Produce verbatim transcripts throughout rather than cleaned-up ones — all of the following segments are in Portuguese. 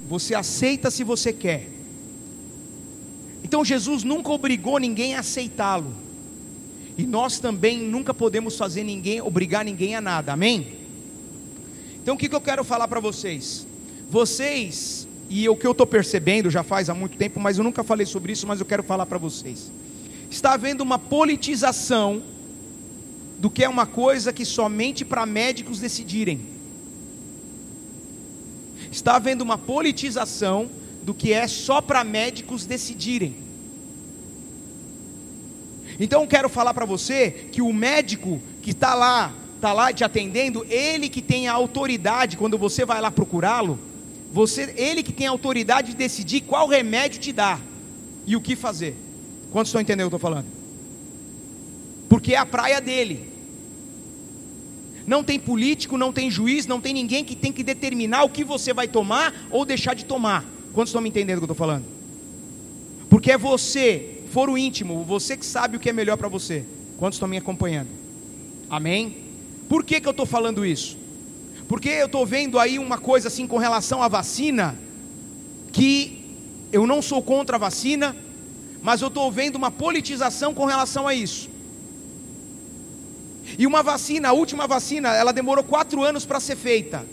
Você aceita se você quer. Então Jesus nunca obrigou ninguém a aceitá-lo. E nós também nunca podemos fazer ninguém, obrigar ninguém a nada, amém? Então o que, que eu quero falar para vocês? Vocês, e o que eu estou percebendo já faz há muito tempo, mas eu nunca falei sobre isso, mas eu quero falar para vocês. Está havendo uma politização do que é uma coisa que somente para médicos decidirem. Está havendo uma politização do que é só para médicos decidirem. Então eu quero falar para você que o médico que está lá, está lá te atendendo, ele que tem a autoridade, quando você vai lá procurá-lo, você, ele que tem a autoridade de decidir qual remédio te dá e o que fazer. Quantos estão entendendo o que eu estou falando? Porque é a praia dele. Não tem político, não tem juiz, não tem ninguém que tem que determinar o que você vai tomar ou deixar de tomar. Quantos estão me entendendo o que eu estou falando? Porque é você, foro íntimo, você que sabe o que é melhor para você. Quantos estão me acompanhando? Amém? Por que que eu estou falando isso? Porque eu estou vendo aí uma coisa assim com relação à vacina, que eu não sou contra a vacina, mas eu estou vendo uma politização com relação a isso. E uma vacina, a última vacina, ela demorou quatro anos para ser feita.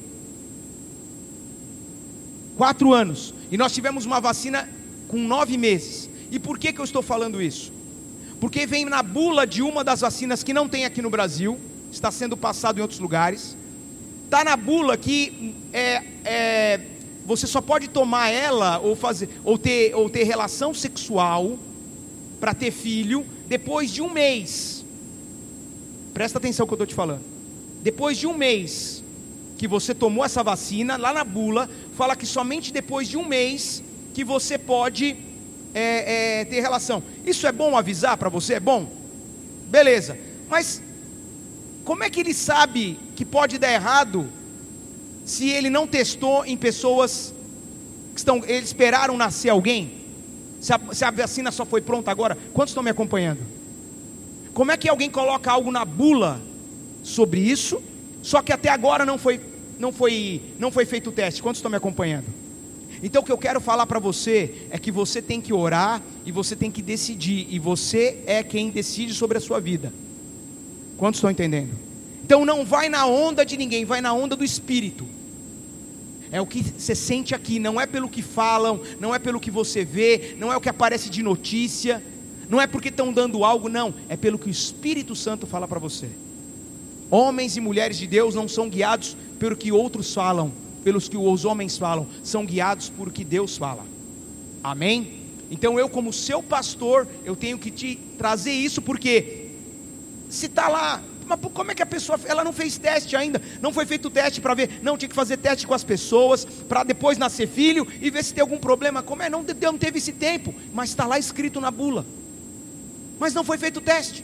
Quatro anos. E nós tivemos uma vacina com nove meses. E por que que eu estou falando isso? Porque vem na bula de uma das vacinas que não tem aqui no Brasil, está sendo passado em outros lugares. Está na bula que é, é, você só pode tomar ela ou, fazer, ou, ter, ou ter relação sexual para ter filho depois de um mês. Presta atenção no que eu estou te falando. Depois de um mês que você tomou essa vacina, lá na bula, fala que somente depois de um mês que você pode é, é, ter relação. Isso é bom avisar para você? É bom? Beleza. Mas como é que ele sabe que pode dar errado se ele não testou em pessoas que estão, eles esperaram nascer alguém? Se a, se a vacina só foi pronta agora? Quantos estão me acompanhando? Como é que alguém coloca algo na bula sobre isso, só que até agora não foi, não foi, não foi feito o teste? Quantos estão me acompanhando? Então o que eu quero falar para você é que você tem que orar e você tem que decidir, e você é quem decide sobre a sua vida. Quantos estão entendendo? Então não vai na onda de ninguém, vai na onda do Espírito. É o que você sente aqui, não é pelo que falam, não é pelo que você vê, não é o que aparece de notícia, não é porque estão dando algo, não, é pelo que o Espírito Santo fala para você. Homens e mulheres de Deus não são guiados pelo que outros falam, pelos que os homens falam, são guiados por o que Deus fala. Amém? Então eu, como seu pastor, eu tenho que te trazer isso, porque se está lá, mas como é que a pessoa, ela não fez teste ainda, não foi feito teste para ver, não, tinha que fazer teste com as pessoas, para depois nascer filho, e ver se tem algum problema. Como é? Não, não teve esse tempo, mas está lá escrito na bula, mas não foi feito o teste.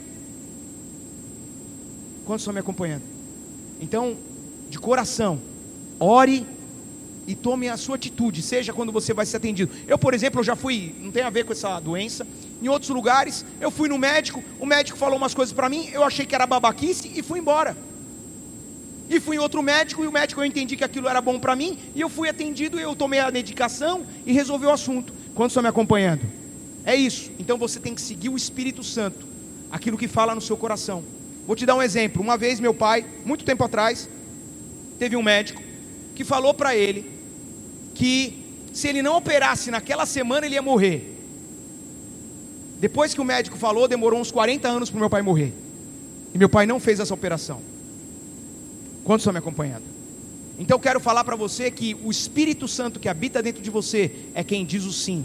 Quantos estão me acompanhando? Então, de coração, ore e tome a sua atitude, seja quando você vai ser atendido. Eu, por exemplo, eu já fui, não tem a ver com essa doença, em outros lugares, eu fui no médico, o médico falou umas coisas para mim, eu achei que era babaquice e fui embora. E fui em outro médico, e o médico, eu entendi que aquilo era bom para mim, e eu fui atendido, eu tomei a medicação e resolvi o assunto. Quantos estão me acompanhando? É isso. Então você tem que seguir o Espírito Santo, aquilo que fala no seu coração. Vou te dar um exemplo. Uma vez meu pai, muito tempo atrás, teve um médico que falou para ele que se ele não operasse naquela semana ele ia morrer. Depois que o médico falou, demorou uns quarenta anos para o meu pai morrer, e meu pai não fez essa operação. Quantos estão me acompanhando? Então eu quero falar para você que o Espírito Santo que habita dentro de você é quem diz o sim.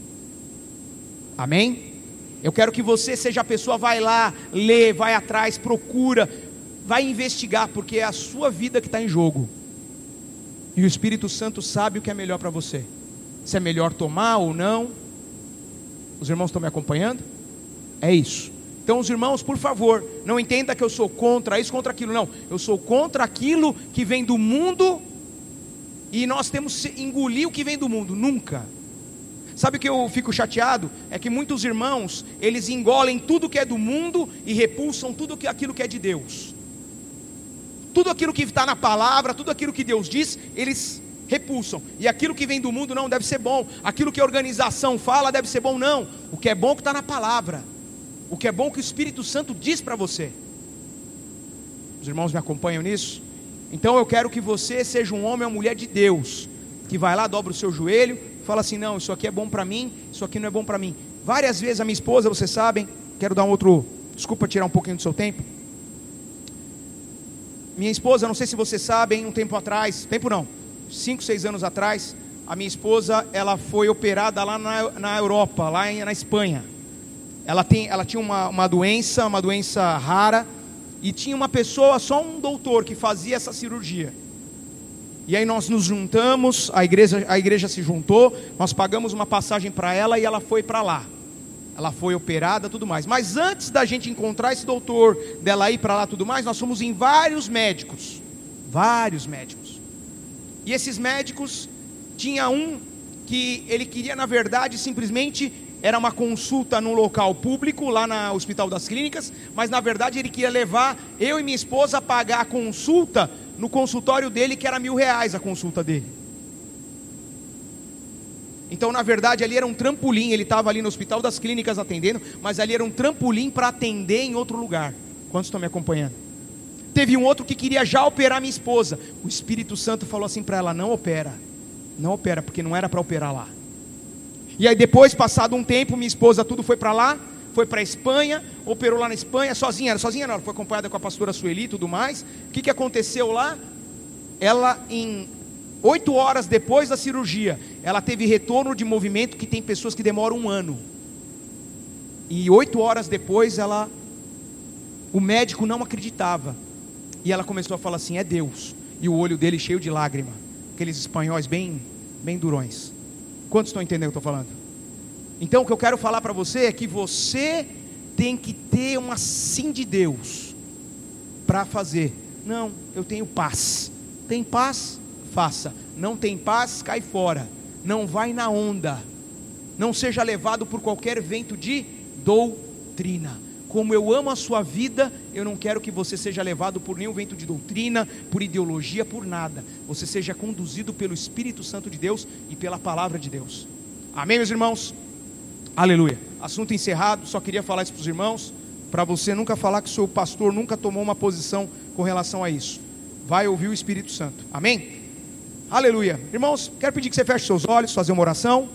Amém? Eu quero que você seja a pessoa, vai lá, lê, vai atrás, procura, vai investigar, porque é a sua vida que está em jogo. E o Espírito Santo sabe o que é melhor para você, se é melhor tomar ou não. Os irmãos estão me acompanhando? É isso. Então os irmãos, por favor, não entenda que eu sou contra isso, contra aquilo, não. Eu sou contra aquilo que vem do mundo, e nós temos que engolir o que vem do mundo, nunca. Sabe o que eu fico chateado? É que muitos irmãos, eles engolem tudo que é do mundo e repulsam tudo aquilo que é de Deus. Tudo aquilo que está na palavra, tudo aquilo que Deus diz, eles repulsam. E aquilo que vem do mundo não deve ser bom. Aquilo que a organização fala deve ser bom, não. O que é bom que está na palavra. O que é bom que o Espírito Santo diz para você. Os irmãos me acompanham nisso? Então eu quero que você seja um homem ou mulher de Deus, que vai lá, dobra o seu joelho, fala assim: não, isso aqui é bom para mim, isso aqui não é bom para mim. Várias vezes a minha esposa, vocês sabem, quero dar um outro, desculpa tirar um pouquinho do seu tempo. Minha esposa, não sei se vocês sabem, um tempo atrás, tempo não, cinco, seis anos atrás, a minha esposa, ela foi operada lá na, na Europa, lá em, na Espanha. Ela, tem, ela tinha uma, uma doença, uma doença rara, e tinha uma pessoa, só um doutor que fazia essa cirurgia. E aí nós nos juntamos, a igreja, a igreja se juntou, nós pagamos uma passagem para ela e ela foi para lá. Ela foi operada, tudo mais. Mas antes da gente encontrar esse doutor, dela ir para lá, tudo mais, nós fomos em vários médicos. Vários médicos. E esses médicos, tinha um que ele queria, na verdade, simplesmente, era uma consulta num local público, lá no Hospital das Clínicas, mas na verdade ele queria levar eu e minha esposa a pagar a consulta no consultório dele, que era mil reais a consulta dele. Então na verdade ali era um trampolim, ele estava ali no Hospital das Clínicas atendendo, mas ali era um trampolim para atender em outro lugar. Quantos estão me acompanhando? Teve um outro que queria já operar minha esposa. O Espírito Santo falou assim para ela: não opera, não opera, porque não era para operar lá. E aí depois, passado um tempo, minha esposa tudo foi para lá, foi para a Espanha, operou lá na Espanha, sozinha, era sozinha não, ela foi acompanhada com a pastora Sueli e tudo mais. O que, que aconteceu lá? Ela, em oito horas depois da cirurgia, ela teve retorno de movimento, que tem pessoas que demoram um ano. E oito horas depois, ela, o médico não acreditava. E ela começou a falar assim: é Deus. E o olho dele cheio de lágrima, aqueles espanhóis bem, bem durões. Quantos estão entendendo o que eu estou falando? Então o que eu quero falar para você é que você tem que ter uma sim de Deus para fazer. Não, eu tenho paz. Tem paz? Faça. Não tem paz? Cai fora. Não vai na onda. Não seja levado por qualquer vento de doutrina. Como eu amo a sua vida, eu não quero que você seja levado por nenhum vento de doutrina, por ideologia, por nada. Você seja conduzido pelo Espírito Santo de Deus e pela palavra de Deus. Amém, meus irmãos? Aleluia. Assunto encerrado. Só queria falar isso para os irmãos, para você nunca falar que o seu pastor nunca tomou uma posição com relação a isso. Vai ouvir o Espírito Santo. Amém? Aleluia. Irmãos, quero pedir que você feche seus olhos, fazer uma oração.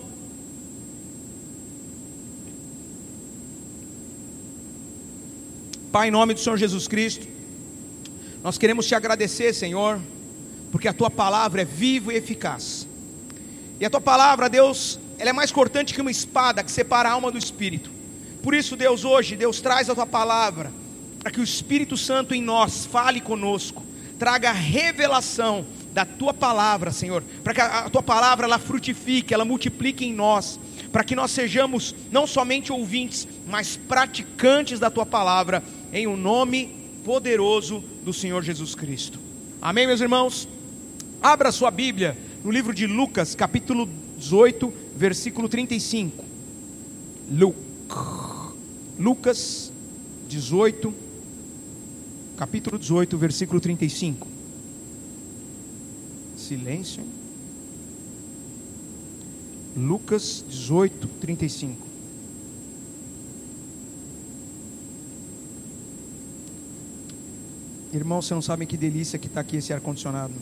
Pai, em nome do Senhor Jesus Cristo, nós queremos te agradecer, Senhor, porque a tua palavra é viva e eficaz. E a tua palavra, Deus, ela é mais cortante que uma espada que separa a alma do espírito. Por isso, Deus, hoje, Deus, traz a tua palavra, para que o Espírito Santo em nós fale conosco, traga revelação da tua palavra, Senhor, para que a tua palavra ela frutifique, ela multiplique em nós, para que nós sejamos não somente ouvintes, mas praticantes da tua palavra, em o nome poderoso do Senhor Jesus Cristo. Amém, meus irmãos? Abra a sua Bíblia no livro de Lucas, capítulo dezoito, versículo trinta e cinco. Lu... Lucas dezoito, capítulo dezoito, versículo trinta e cinco. Silêncio. Lucas dezoito, trinta e cinco. Irmão, você não sabe que delícia que está aqui esse ar-condicionado.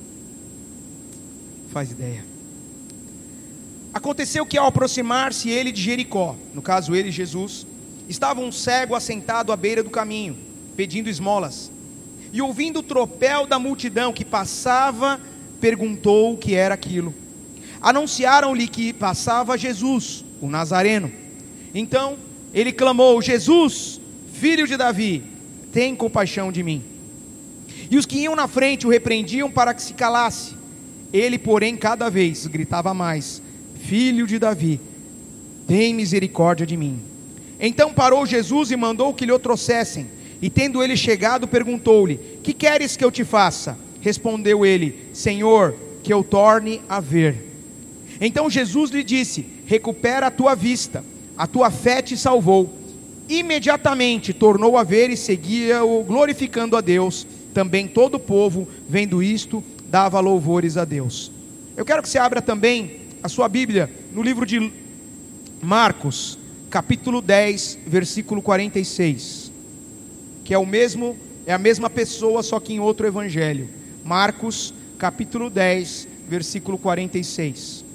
Faz ideia. Aconteceu que ao aproximar-se ele de Jericó, no caso ele, Jesus, estava um cego assentado à beira do caminho, pedindo esmolas. E ouvindo o tropel da multidão que passava, perguntou o que era aquilo. Anunciaram-lhe que passava Jesus, o Nazareno. Então ele clamou: Jesus, filho de Davi, tem compaixão de mim. E os que iam na frente o repreendiam para que se calasse. Ele, porém, cada vez gritava mais: Filho de Davi, tem misericórdia de mim. Então parou Jesus e mandou que lhe o trouxessem. E tendo ele chegado, perguntou-lhe: Que queres que eu te faça? Respondeu ele: Senhor, que eu torne a ver. Então Jesus lhe disse: Recupera a tua vista, a tua fé te salvou. Imediatamente tornou a ver e seguia-o, glorificando a Deus. Também todo o povo, vendo isto, dava louvores a Deus. Eu quero que você abra também a sua Bíblia no livro de Marcos, capítulo dez, versículo quarenta e seis, que é o mesmo, é a mesma pessoa, só que em outro evangelho. Marcos, capítulo dez, versículo quarenta e seis.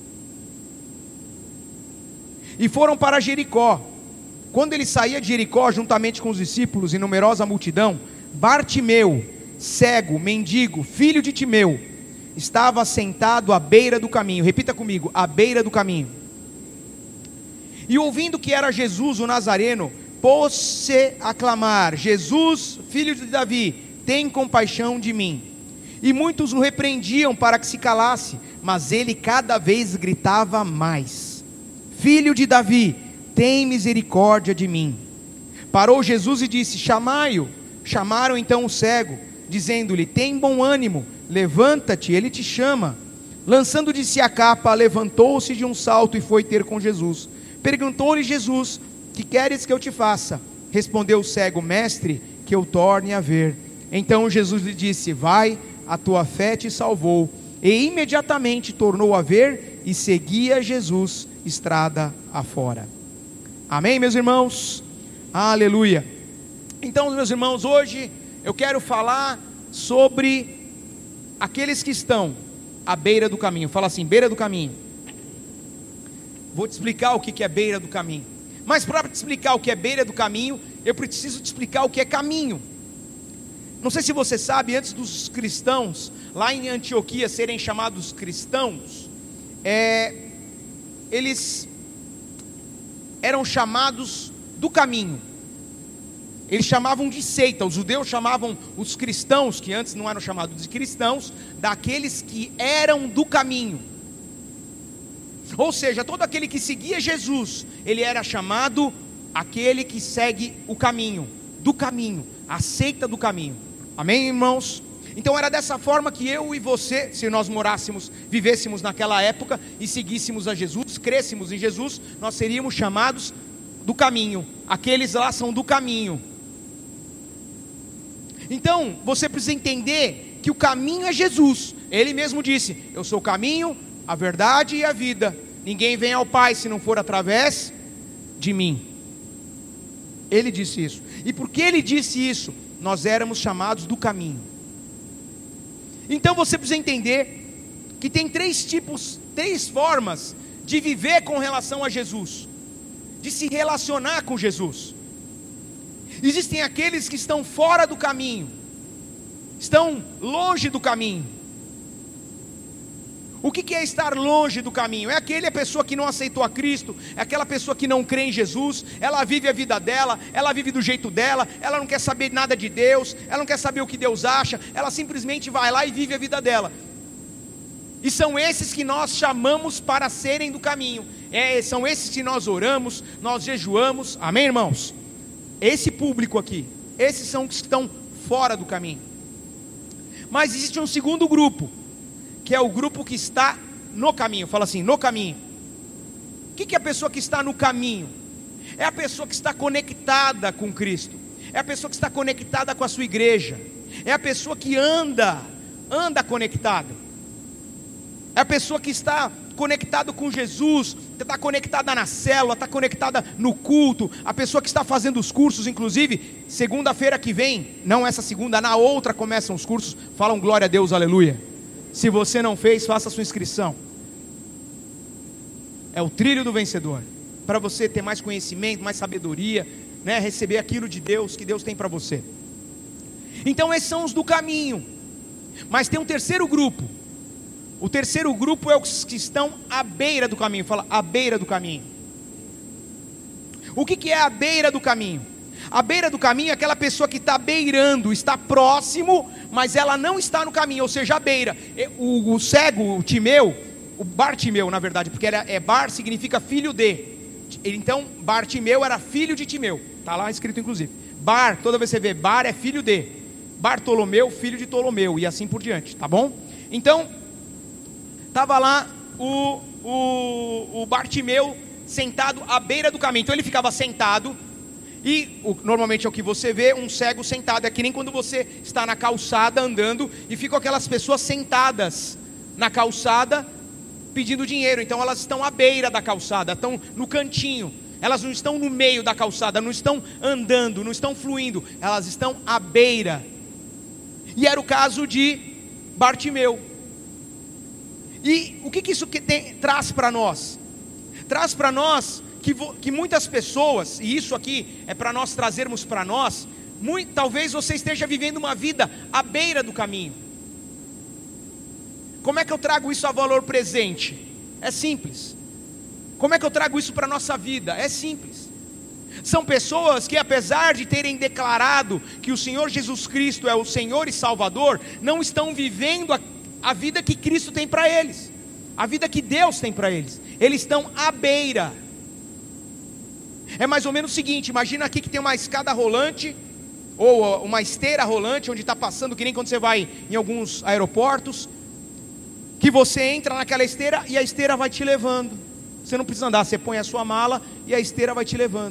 E foram para Jericó. Quando ele saía de Jericó, juntamente com os discípulos e numerosa multidão, Bartimeu, cego, mendigo, filho de Timeu, estava sentado à beira do caminho. Repita comigo: à beira do caminho. E ouvindo que era Jesus o Nazareno, pôs-se a clamar: Jesus, filho de Davi, tem compaixão de mim. E muitos o repreendiam para que se calasse, mas ele cada vez gritava mais: Filho de Davi, tem misericórdia de mim. Parou Jesus e disse: chamai-o. Chamaram então o cego, dizendo-lhe: tem bom ânimo, levanta-te, ele te chama. Lançando de si a capa, levantou-se de um salto e foi ter com Jesus. Perguntou-lhe Jesus: que queres que eu te faça? Respondeu o cego: mestre, que eu torne a ver. Então Jesus lhe disse: vai, a tua fé te salvou. E imediatamente tornou a ver e seguia Jesus estrada afora. Amém, meus irmãos? Aleluia. Então, meus irmãos, hoje eu quero falar sobre aqueles que estão à beira do caminho. Fala assim: beira do caminho. Vou te explicar o que é beira do caminho. Mas para te explicar o que é beira do caminho, eu preciso te explicar o que é caminho. Não sei se você sabe, antes dos cristãos lá em Antioquia serem chamados cristãos, é, eles eram chamados do caminho. Eles chamavam de seita. Os judeus chamavam os cristãos, que antes não eram chamados de cristãos, daqueles que eram do caminho. Ou seja, todo aquele que seguia Jesus, ele era chamado aquele que segue o caminho, do caminho, a seita do caminho. Amém, irmãos? Então era dessa forma que eu e você, se nós morássemos, vivêssemos naquela época e seguíssemos a Jesus, crêssemos em Jesus, nós seríamos chamados do caminho. Aqueles lá são do caminho. Então você precisa entender que o caminho é Jesus. Ele mesmo disse: eu sou o caminho, a verdade e a vida. Ninguém vem ao Pai se não for através de mim. Ele disse isso. E porque ele disse isso, nós éramos chamados do caminho. Então você precisa entender que tem três tipos, três formas de viver com relação a Jesus, de se relacionar com Jesus. Existem aqueles que estão fora do caminho, estão longe do caminho. O que é estar longe do caminho? É aquele pessoa que não aceitou a Cristo, é aquela pessoa que não crê em Jesus, ela vive a vida dela, ela vive do jeito dela, ela não quer saber nada de Deus, ela não quer saber o que Deus acha, ela simplesmente vai lá e vive a vida dela. E são esses que nós chamamos para serem do caminho, é, são esses que nós oramos, nós jejuamos, amém, irmãos? Esse público aqui, esses são os que estão fora do caminho. Mas existe um segundo grupo, que é o grupo que está no caminho. Fala assim: no caminho. O que é a pessoa que está no caminho? É a pessoa que está conectada com Cristo, é a pessoa que está conectada com a sua igreja, é a pessoa que anda, anda conectada, é a pessoa que está conectada com Jesus, está conectada na célula, está conectada no culto, a pessoa que está fazendo os cursos. Inclusive, segunda-feira que vem, não essa segunda, na outra começam os cursos. Falam glória a Deus, aleluia. Se você não fez, faça a sua inscrição. É o trilho do vencedor, para você ter mais conhecimento, mais sabedoria, né? Receber aquilo de Deus que Deus tem para você. Então esses são os do caminho. Mas tem um terceiro grupo. O terceiro grupo é os que estão à beira do caminho. Fala, à beira do caminho. O que, que é a beira do caminho? A beira do caminho é aquela pessoa que está beirando, está próximo, mas ela não está no caminho, ou seja, a beira. O, o cego, o Timeu, o Bartimeu na verdade, porque era, é Bar significa filho de. Então Bartimeu era filho de Timeu, está lá escrito inclusive. Bar, toda vez que você vê Bar é filho de. Bartolomeu, filho de Ptolomeu, e assim por diante, tá bom? Então, estava lá o, o, o Bartimeu sentado à beira do caminho. Então ele ficava sentado. E o, normalmente é o que você vê, um cego sentado. É que nem quando você está na calçada andando e ficam aquelas pessoas sentadas na calçada, pedindo dinheiro, então elas estão à beira da calçada, estão no cantinho. Elas não estão no meio da calçada, não estão andando, não estão fluindo, elas estão à beira. E era o caso de Bartimeu. E o que, que isso que tem, traz para nós? Traz para nós que, que muitas pessoas, e isso aqui é para nós trazermos para nós, muito, talvez você esteja vivendo uma vida à beira do caminho. Como é que eu trago isso a valor presente? É simples. Como é que eu trago isso para a nossa vida? É simples. São pessoas que, apesar de terem declarado que o Senhor Jesus Cristo é o Senhor e Salvador, não estão vivendo a, a vida que Cristo tem para eles, a vida que Deus tem para eles. Eles estão à beira. É mais ou menos o seguinte: imagina aqui que tem uma escada rolante, ou uma esteira rolante, onde está passando, que nem quando você vai em alguns aeroportos, que você entra naquela esteira e a esteira vai te levando. Você não precisa andar, você põe a sua mala e a esteira vai te levando.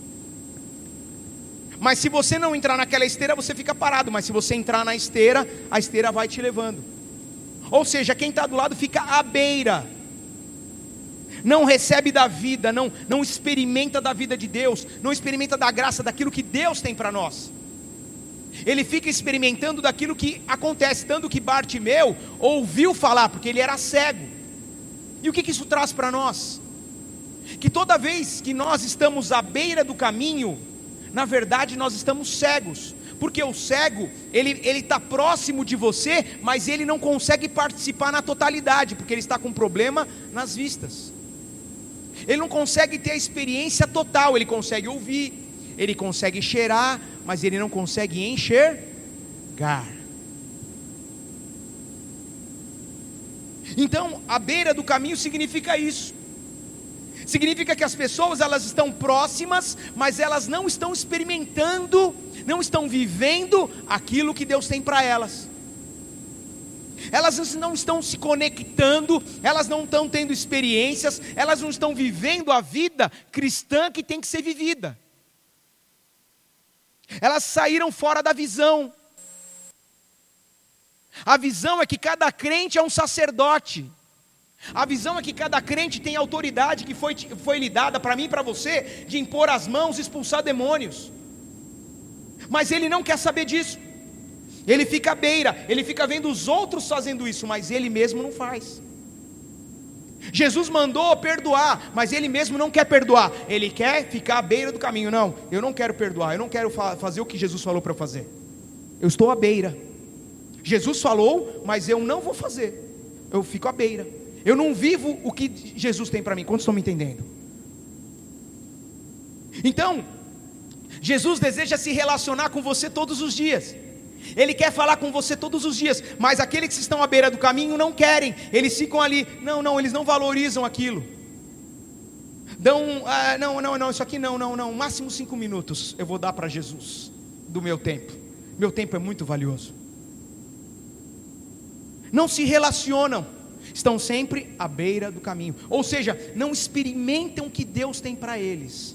Mas se você não entrar naquela esteira, você fica parado. Mas se você entrar na esteira, a esteira vai te levando. Ou seja, quem está do lado fica à beira, não recebe da vida, não, não experimenta da vida de Deus, não experimenta da graça, daquilo que Deus tem para nós. Ele fica experimentando daquilo que acontece. Tanto que Bartimeu ouviu falar, porque ele era cego. E o que, que isso traz para nós? Que toda vez que nós estamos à beira do caminho, na verdade nós estamos cegos. Porque o cego, ele ele está próximo de você, mas ele não consegue participar na totalidade, porque ele está com problema nas vistas. Ele não consegue ter a experiência total. Ele consegue ouvir, ele consegue cheirar, mas ele não consegue enxergar. Então, à beira do caminho significa isso. Significa que as pessoas, elas estão próximas, mas elas não estão experimentando, não estão vivendo aquilo que Deus tem para elas. Elas não estão se conectando, elas não estão tendo experiências, elas não estão vivendo a vida cristã que tem que ser vivida. Elas saíram fora da visão. A visão é que cada crente é um sacerdote. A visão é que cada crente tem autoridade que foi, foi lhe dada para mim e para você, de impor as mãos e expulsar demônios. Mas ele não quer saber disso. Ele fica à beira, ele fica vendo os outros fazendo isso, mas ele mesmo não faz. Jesus mandou perdoar, mas ele mesmo não quer perdoar. Ele quer ficar à beira do caminho. Não, eu não quero perdoar, eu não quero fa- fazer o que Jesus falou para eu fazer. Eu estou à beira. Jesus falou, mas eu não vou fazer. Eu fico à beira. Eu não vivo o que Jesus tem para mim. Quantos estão me entendendo? Então, Jesus deseja se relacionar com você todos os dias. Ele quer falar com você todos os dias. Mas aqueles que estão à beira do caminho não querem. Eles ficam ali. Não, não, eles não valorizam aquilo. Dão, ah, não, não, não, isso aqui não, não, não. Máximo cinco minutos eu vou dar para Jesus do meu tempo. Meu tempo é muito valioso. Não se relacionam, estão sempre à beira do caminho. Ou seja, não experimentam o que Deus tem para eles.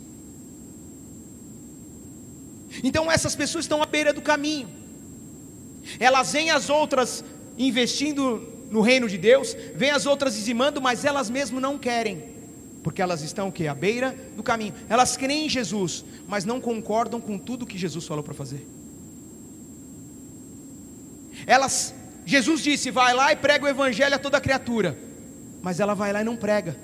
Então essas pessoas estão à beira do caminho. Elas veem as outras investindo no reino de Deus, veem as outras dizimando, mas elas mesmo não querem. Porque elas estão o quê? À beira do caminho. Elas creem em Jesus, mas não concordam com tudo que Jesus falou para fazer. Elas... Jesus disse, vai lá e prega o evangelho a toda criatura. Mas ela vai lá e não prega.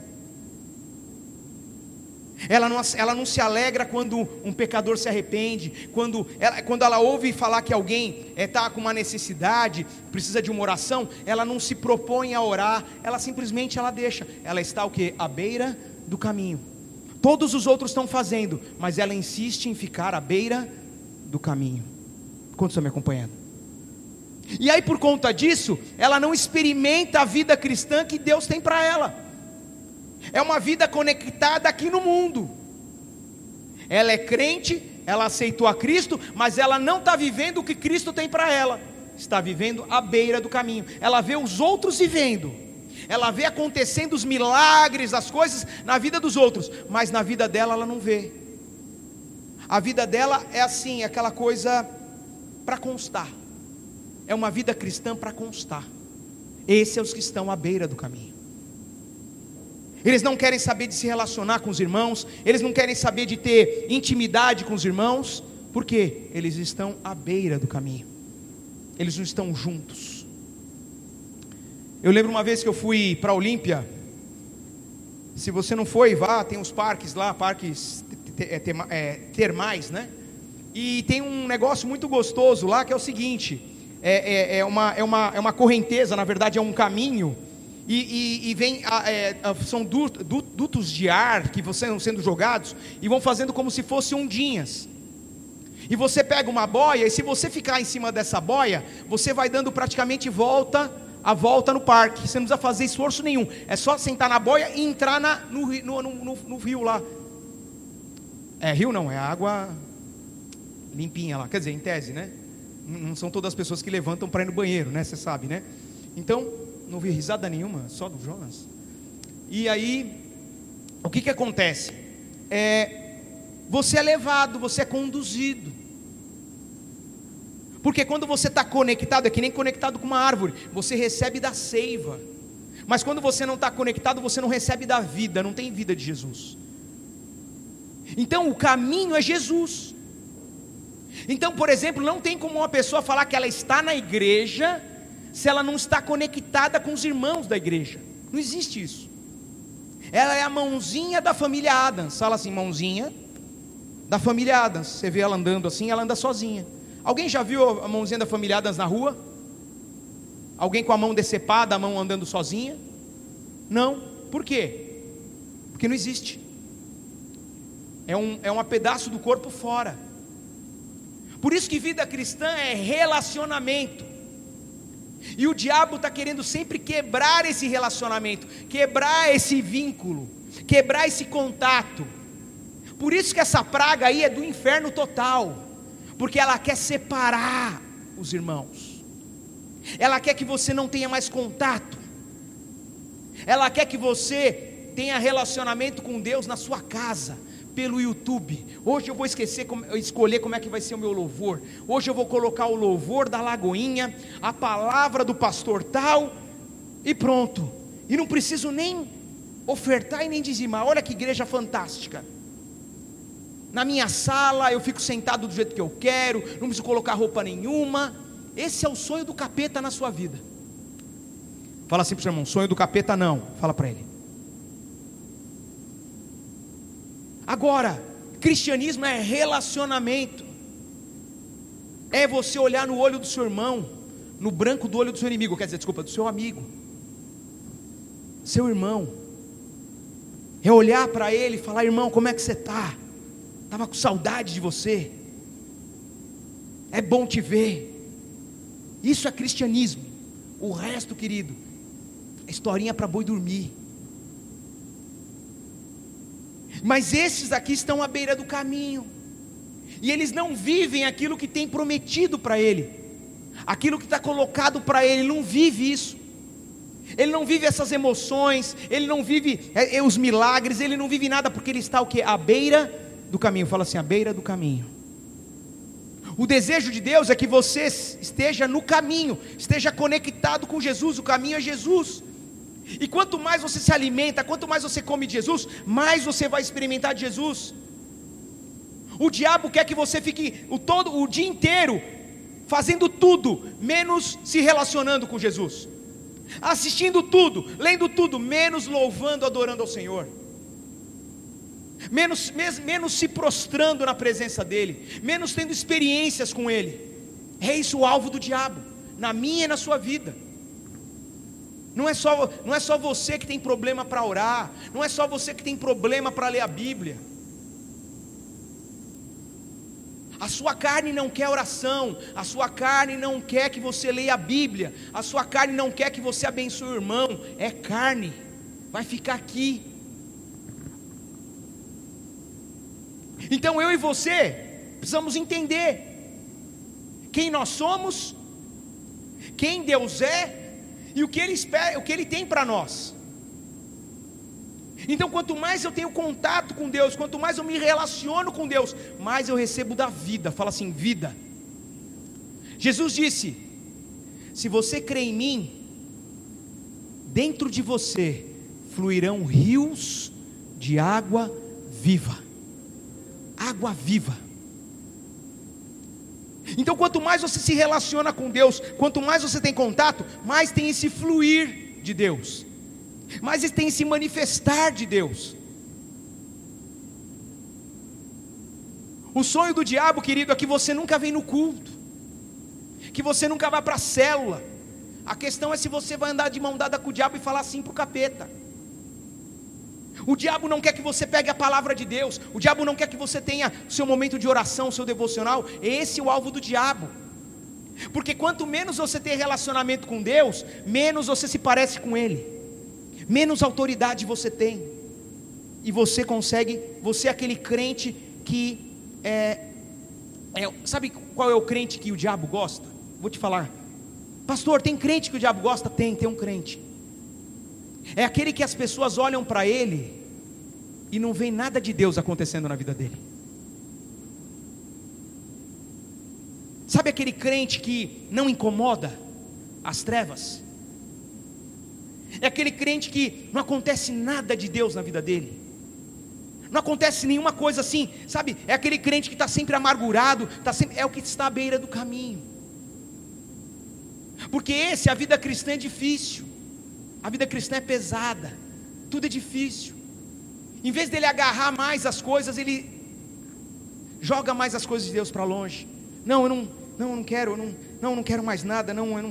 Ela não, ela não se alegra quando um pecador se arrepende. Quando ela, quando ela ouve falar que alguém está é, com uma necessidade, precisa de uma oração, ela não se propõe a orar. Ela simplesmente ela deixa. Ela está o quê? À beira do caminho. Todos os outros estão fazendo, mas ela insiste em ficar à beira do caminho. Quantos estão me acompanhando? E aí por conta disso, ela não experimenta a vida cristã que Deus tem para ela. É uma vida conectada aqui no mundo. Ela é crente, ela aceitou a Cristo, mas ela não está vivendo o que Cristo tem para ela. Está vivendo à beira do caminho. Ela vê os outros vivendo. Ela vê acontecendo os milagres, as coisas na vida dos outros, mas na vida dela ela não vê. A vida dela é assim, aquela coisa para constar. É uma vida cristã para constar. Esses são os que estão à beira do caminho. eles não querem saber de se relacionar com os irmãos, eles não querem saber de ter intimidade com os irmãos, porque eles estão à beira do caminho, eles não estão juntos. Eu lembro uma vez que eu fui para a Olímpia. Se você não foi, vá, tem os parques lá, parques termais, né? E tem um negócio muito gostoso lá, que é o seguinte, é, é, é, uma, é, uma, é uma correnteza, na verdade é um caminho, e, e, e vem, é, são dutos de ar que vão sendo jogados, e vão fazendo como se fossem ondinhas, e você pega uma boia, e se você ficar em cima dessa boia, você vai dando praticamente volta, a volta no parque, você não precisa fazer esforço nenhum, é só sentar na boia e entrar na, no, no, no, no rio lá, é rio não, é água limpinha lá, quer dizer, em tese, né? Não são todas as pessoas que levantam para ir no banheiro, né? Você sabe, né? Então, não vi risada nenhuma, só do Jonas. E aí, o que que acontece? É, você é levado, você é conduzido. Porque quando você está conectado, é que nem conectado com uma árvore, você recebe da seiva. Mas quando você não está conectado, você não recebe da vida, não tem vida de Jesus. Então, o caminho é Jesus. Então, por exemplo, não tem como uma pessoa falar que ela está na igreja se ela não está conectada com os irmãos da igreja. Não existe isso. Ela é a mãozinha da família Adams. Fala assim, mãozinha da família Adams. Você vê ela andando assim, ela anda sozinha. Alguém já viu a mãozinha da família Adams na rua? Alguém com a mão decepada, a mão andando sozinha? Não. Por quê? Porque não existe. É um, é um pedaço do corpo fora. Por isso que vida cristã é relacionamento. E o diabo está querendo sempre quebrar esse relacionamento, quebrar esse vínculo, quebrar esse contato. Por isso que essa praga aí é do inferno total, porque ela quer separar os irmãos. Ela quer que você não tenha mais contato. Ela quer que você tenha relacionamento com Deus na sua casa, pelo YouTube. Hoje eu vou esquecer como, escolher como é que vai ser o meu louvor. Hoje eu vou colocar o louvor da Lagoinha, a palavra do pastor tal, e pronto. E não preciso nem ofertar e nem dizimar. Olha que igreja fantástica. Na minha sala eu fico sentado do jeito que eu quero, não preciso colocar roupa nenhuma. Esse é o sonho do capeta na sua vida. Fala assim para o seu irmão, sonho do capeta não. Fala para ele. Agora, cristianismo é relacionamento. É você olhar no olho do seu irmão, no branco do olho do seu inimigo, quer dizer, desculpa, do seu amigo, seu irmão. É olhar para ele e falar, irmão, como é que você está? Estava com saudade de você. É bom te ver. Isso é cristianismo. O resto, querido, é historinha para boi dormir. Mas esses aqui estão à beira do caminho, e eles não vivem aquilo que tem prometido para ele, aquilo que está colocado para ele. Ele não vive isso, ele não vive essas emoções, ele não vive é, é, os milagres, ele não vive nada, porque ele está o quê? À beira do caminho. Fala assim, à beira do caminho. O desejo de Deus é que você esteja no caminho, esteja conectado com Jesus. O caminho é Jesus. E quanto mais você se alimenta, quanto mais você come de Jesus, mais você vai experimentar de Jesus. O diabo quer que você fique o, todo, o dia inteiro fazendo tudo, menos se relacionando com Jesus, assistindo tudo, lendo tudo, menos louvando, adorando ao Senhor, menos, menos, menos se prostrando na presença dEle, menos tendo experiências com Ele. É isso o alvo do diabo, na minha e na sua vida. Não é só, não é só você que tem problema para orar, não é só você que tem problema para ler a Bíblia. A sua carne não quer oração, a sua carne não quer que você leia a Bíblia, a sua carne não quer que você abençoe o irmão. É carne, vai ficar aqui. Então eu e você precisamos entender quem nós somos, quem Deus é, e o que Ele espera, o que Ele tem para nós. Então, quanto mais eu tenho contato com Deus, quanto mais eu me relaciono com Deus, mais eu recebo da vida. Fala assim, vida. Jesus disse: se você crê em mim, dentro de você fluirão rios de água viva. Água viva. Então quanto mais você se relaciona com Deus, quanto mais você tem contato, mais tem esse fluir de Deus, mais tem esse manifestar de Deus. O sonho do diabo, querido, é que você nunca vem no culto, que você nunca vai para a célula. A questão é se você vai andar de mão dada com o diabo e falar assim para o capeta. O diabo não quer que você pegue a palavra de Deus. O diabo não quer que você tenha seu momento de oração, seu devocional. Esse é o alvo do diabo. Porque quanto menos você tem relacionamento com Deus, menos você se parece com Ele, menos autoridade você tem. E você consegue, você é aquele crente que é, é, sabe qual é o crente que o diabo gosta? Vou te falar. Pastor, tem crente que o diabo gosta? Tem, tem um crente. É aquele que as pessoas olham para ele e não vê nada de Deus acontecendo na vida dele. Sabe aquele crente que não incomoda as trevas? É aquele crente que não acontece nada de Deus na vida dele. Não acontece nenhuma coisa assim, sabe? É aquele crente que está sempre amargurado, tá sempre, é o que está à beira do caminho. Porque esse, a vida cristã é difícil. A vida cristã é pesada. Tudo é difícil. Em vez dele agarrar mais as coisas, ele joga mais as coisas de Deus para longe. Não, eu não, não, eu não quero, eu não, não, eu não quero mais nada, não, eu não.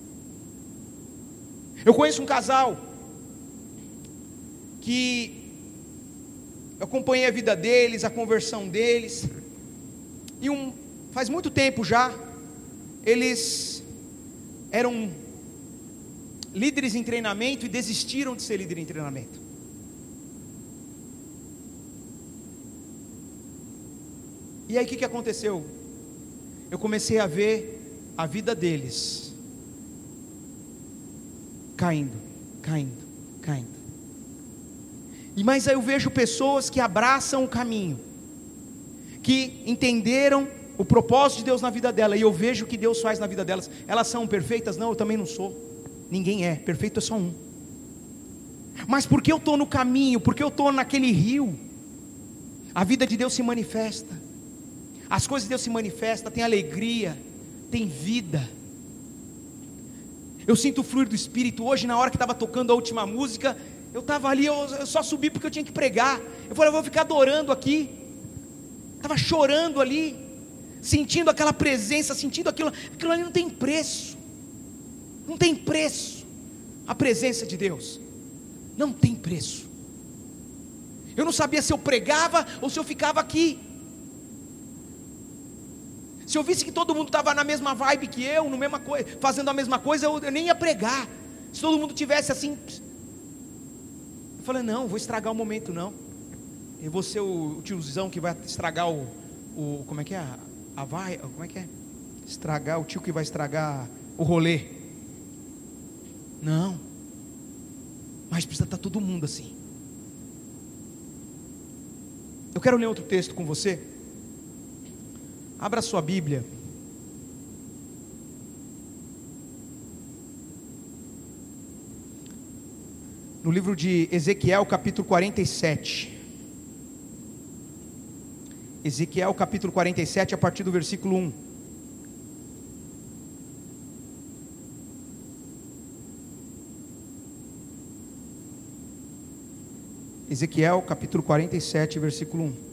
Eu conheço um casal que eu acompanhei a vida deles, a conversão deles. E um, faz muito tempo já, eles eram líderes em treinamento e desistiram de ser líder em treinamento. E aí o que, que aconteceu? Eu comecei a ver a vida deles caindo, caindo, caindo. E mas aí eu vejo pessoas que abraçam o caminho, que entenderam o propósito de Deus na vida dela, e eu vejo o que Deus faz na vida delas. Elas são perfeitas? Não, eu também não sou. Ninguém é, perfeito é só um. Mas porque eu estou no caminho, porque eu estou naquele rio, a vida de Deus se manifesta, as coisas de Deus se manifestam, tem alegria, tem vida. Eu sinto o fluir do Espírito. Hoje, na hora que estava tocando a última música, eu estava ali, eu, eu só subi porque eu tinha que pregar. Eu falei, eu vou ficar adorando aqui. Estava chorando ali, sentindo aquela presença, sentindo aquilo. Aquilo ali não tem preço. Não tem preço. A presença de Deus não tem preço. Eu não sabia se eu pregava ou se eu ficava aqui. Se eu visse que todo mundo estava na mesma vibe que eu, no mesma coisa, fazendo a mesma coisa, eu, eu nem ia pregar. Se todo mundo tivesse assim, eu falei, não, vou estragar o momento não. Eu vou ser o, o tiozão que vai estragar o, o como é que é? A, a vai, como é que é? Estragar, o tio que vai estragar o rolê. Não. Mas precisa estar todo mundo assim. Eu quero ler outro texto com você. Abra sua Bíblia. No livro de Ezequiel, capítulo quarenta e sete. Ezequiel, capítulo quarenta e sete, a partir do versículo um. Ezequiel, capítulo quarenta e sete, versículo um.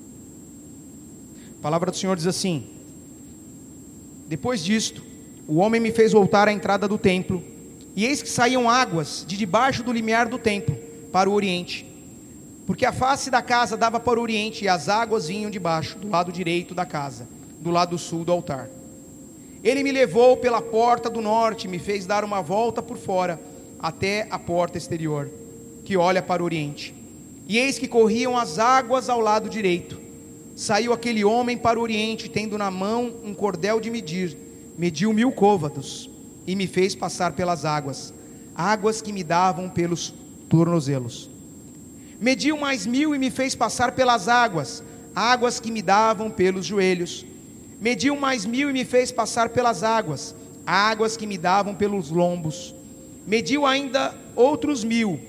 A palavra do Senhor diz assim: depois disto, o homem me fez voltar à entrada do templo, e eis que saíam águas de debaixo do limiar do templo para o oriente, porque a face da casa dava para o oriente, e as águas vinham de baixo, do lado direito da casa, do lado sul do altar. Ele me levou pela porta do norte, e me fez dar uma volta por fora, até a porta exterior, que olha para o oriente. E eis que corriam as águas ao lado direito. Saiu aquele homem para o oriente, tendo na mão um cordel de medir. Mediu mil côvados, e me fez passar pelas águas, águas que me davam pelos tornozelos. Mediu mais mil, e me fez passar pelas águas, águas que me davam pelos joelhos. Mediu mais mil, e me fez passar pelas águas, águas que me davam pelos lombos. Mediu ainda outros mil,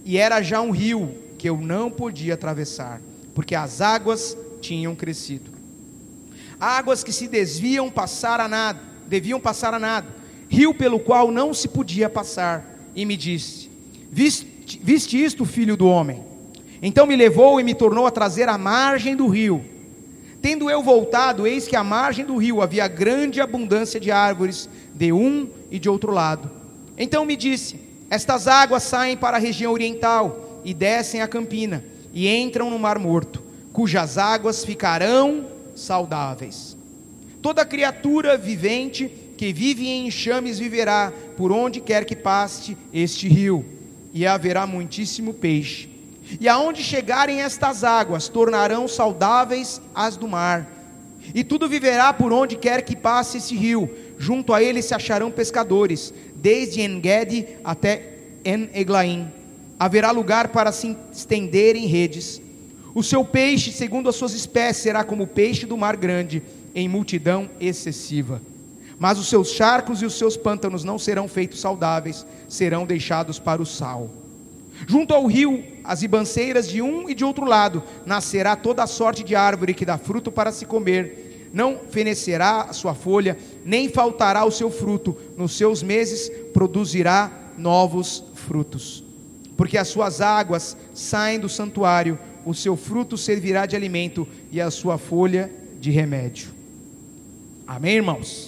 e era já um rio que eu não podia atravessar, porque as águas tinham crescido. Águas que se desviam passar a nada, deviam passar a nada, rio pelo qual não se podia passar. E me disse: viste, viste isto, filho do homem? Então me levou e me tornou a trazer à margem do rio. Tendo eu voltado, eis que à margem do rio havia grande abundância de árvores, de um e de outro lado. Então me disse: estas águas saem para a região oriental e descem a campina e entram no Mar Morto, cujas águas ficarão saudáveis. Toda criatura vivente que vive em enxames viverá por onde quer que passe este rio, e haverá muitíssimo peixe. E aonde chegarem estas águas, tornarão saudáveis as do mar. E tudo viverá por onde quer que passe esse rio. Junto a ele se acharão pescadores, desde En-Gedi até En-Eglaim. Haverá lugar para se estenderem redes. O seu peixe, segundo as suas espécies, será como o peixe do mar grande, em multidão excessiva. Mas os seus charcos e os seus pântanos não serão feitos saudáveis, serão deixados para o sal. Junto ao rio, as ribanceiras de um e de outro lado, nascerá toda a sorte de árvore que dá fruto para se comer. Não fenecerá a sua folha, nem faltará o seu fruto. Nos seus meses produzirá novos frutos. Porque as suas águas saem do santuário, o seu fruto servirá de alimento e a sua folha de remédio. Amém, irmãos?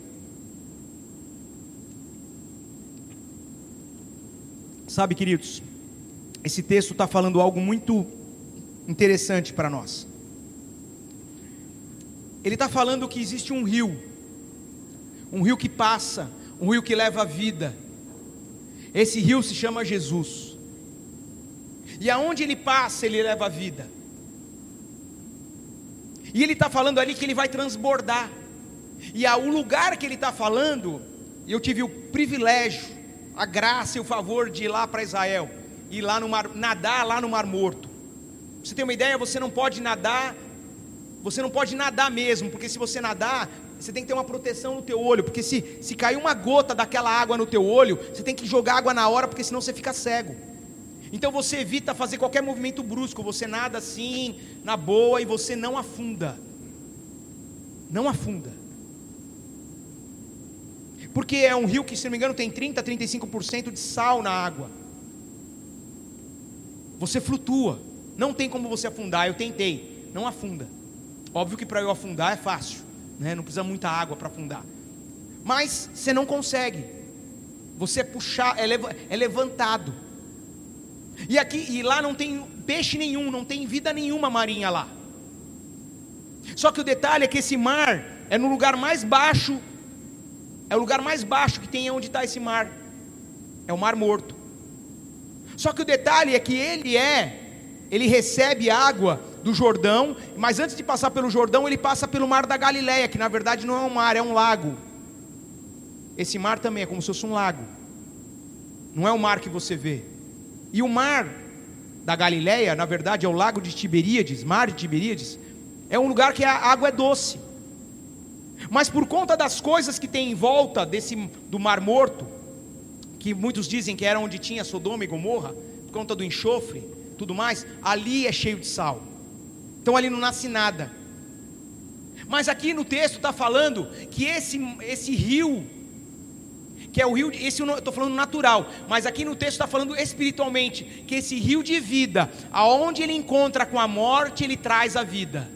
Sabe, queridos, esse texto está falando algo muito interessante para nós. Ele está falando que existe um rio, um rio que passa, um rio que leva a vida. Esse rio se chama Jesus. E aonde ele passa, ele leva a vida. E ele está falando ali que ele vai transbordar. E a, o lugar que ele está falando, eu tive o privilégio, a graça e o favor de ir lá para Israel, ir lá no mar, nadar lá no Mar Morto. Pra você ter uma ideia, você não pode nadar, você não pode nadar mesmo, porque se você nadar, você tem que ter uma proteção no teu olho, porque se, se cair uma gota daquela água no teu olho, você tem que jogar água na hora, porque senão você fica cego. Então você evita fazer qualquer movimento brusco, você nada assim, na boa, e você não afunda. Não afunda. Porque é um rio que, se não me engano, tem trinta, trinta e cinco por cento de sal na água. Você flutua, não tem como você afundar. Eu tentei, não afunda. Óbvio que para eu afundar é fácil, né? Não precisa muita água para afundar. Mas você não consegue. Você é puxar, é, lev é levantado. E aqui e lá não tem peixe nenhum, não tem vida nenhuma marinha lá. Só que o detalhe é que esse mar é no lugar mais baixo, é o lugar mais baixo que tem onde está esse mar. É o Mar Morto. Só que o detalhe é que ele é, ele recebe água do Jordão, mas antes de passar pelo Jordão, ele passa pelo Mar da Galileia, que na verdade não é um mar, é um lago. Esse mar também é como se fosse um lago. Não é o mar que você vê. E o mar da Galileia, na verdade, é o lago de Tiberíades, mar de Tiberíades, é um lugar que a água é doce. Mas por conta das coisas que tem em volta desse, do Mar Morto, que muitos dizem que era onde tinha Sodoma e Gomorra, por conta do enxofre, tudo mais, ali é cheio de sal. Então ali não nasce nada. Mas aqui no texto está falando que esse, esse rio, que é o rio, esse eu estou falando natural, mas aqui no texto está falando espiritualmente, que esse rio de vida, aonde ele encontra com a morte, ele traz a vida.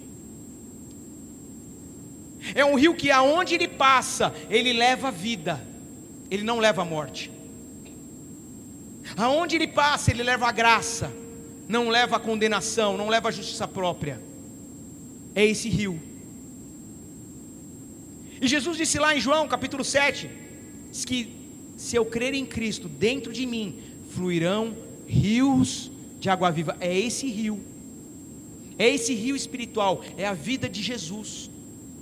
É um rio que aonde ele passa, ele leva a vida, ele não leva a morte. Aonde ele passa, ele leva a graça, não leva a condenação, não leva a justiça própria. É esse rio. E Jesus disse lá em João capítulo sete, diz que se eu crer em Cristo, dentro de mim fluirão rios de água viva. É esse rio, é esse rio espiritual, é a vida de Jesus.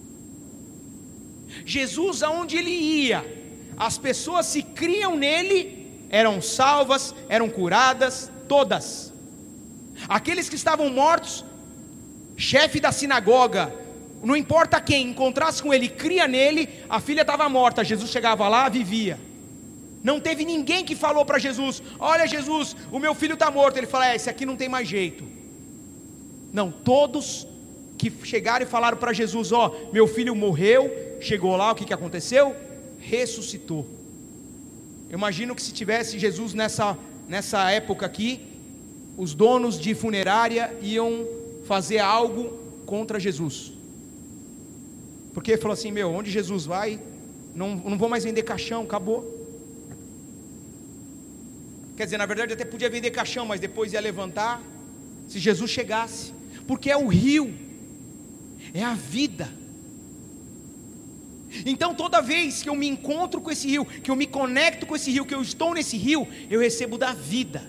Jesus, aonde ele ia, as pessoas se criam nele, eram salvas, eram curadas, todas. Aqueles que estavam mortos, chefe da sinagoga, não importa quem encontrasse com ele, cria nele, a filha estava morta, Jesus chegava lá, vivia. Não teve ninguém que falou para Jesus: olha Jesus, o meu filho está morto. Ele fala: é, esse aqui não tem mais jeito. Não, todos que chegaram e falaram para Jesus: ó, meu filho morreu. Chegou lá, o que, que aconteceu? Ressuscitou. Eu imagino que se tivesse Jesus nessa, nessa época aqui, os donos de funerária iam fazer algo contra Jesus. Porque falou assim: meu, onde Jesus vai, não, não vou mais vender caixão, acabou. Quer dizer, na verdade até podia vender caixão, mas depois ia levantar, se Jesus chegasse. Porque é o rio, é a vida. Então toda vez que eu me encontro com esse rio, que eu me conecto com esse rio, que eu estou nesse rio, eu recebo da vida.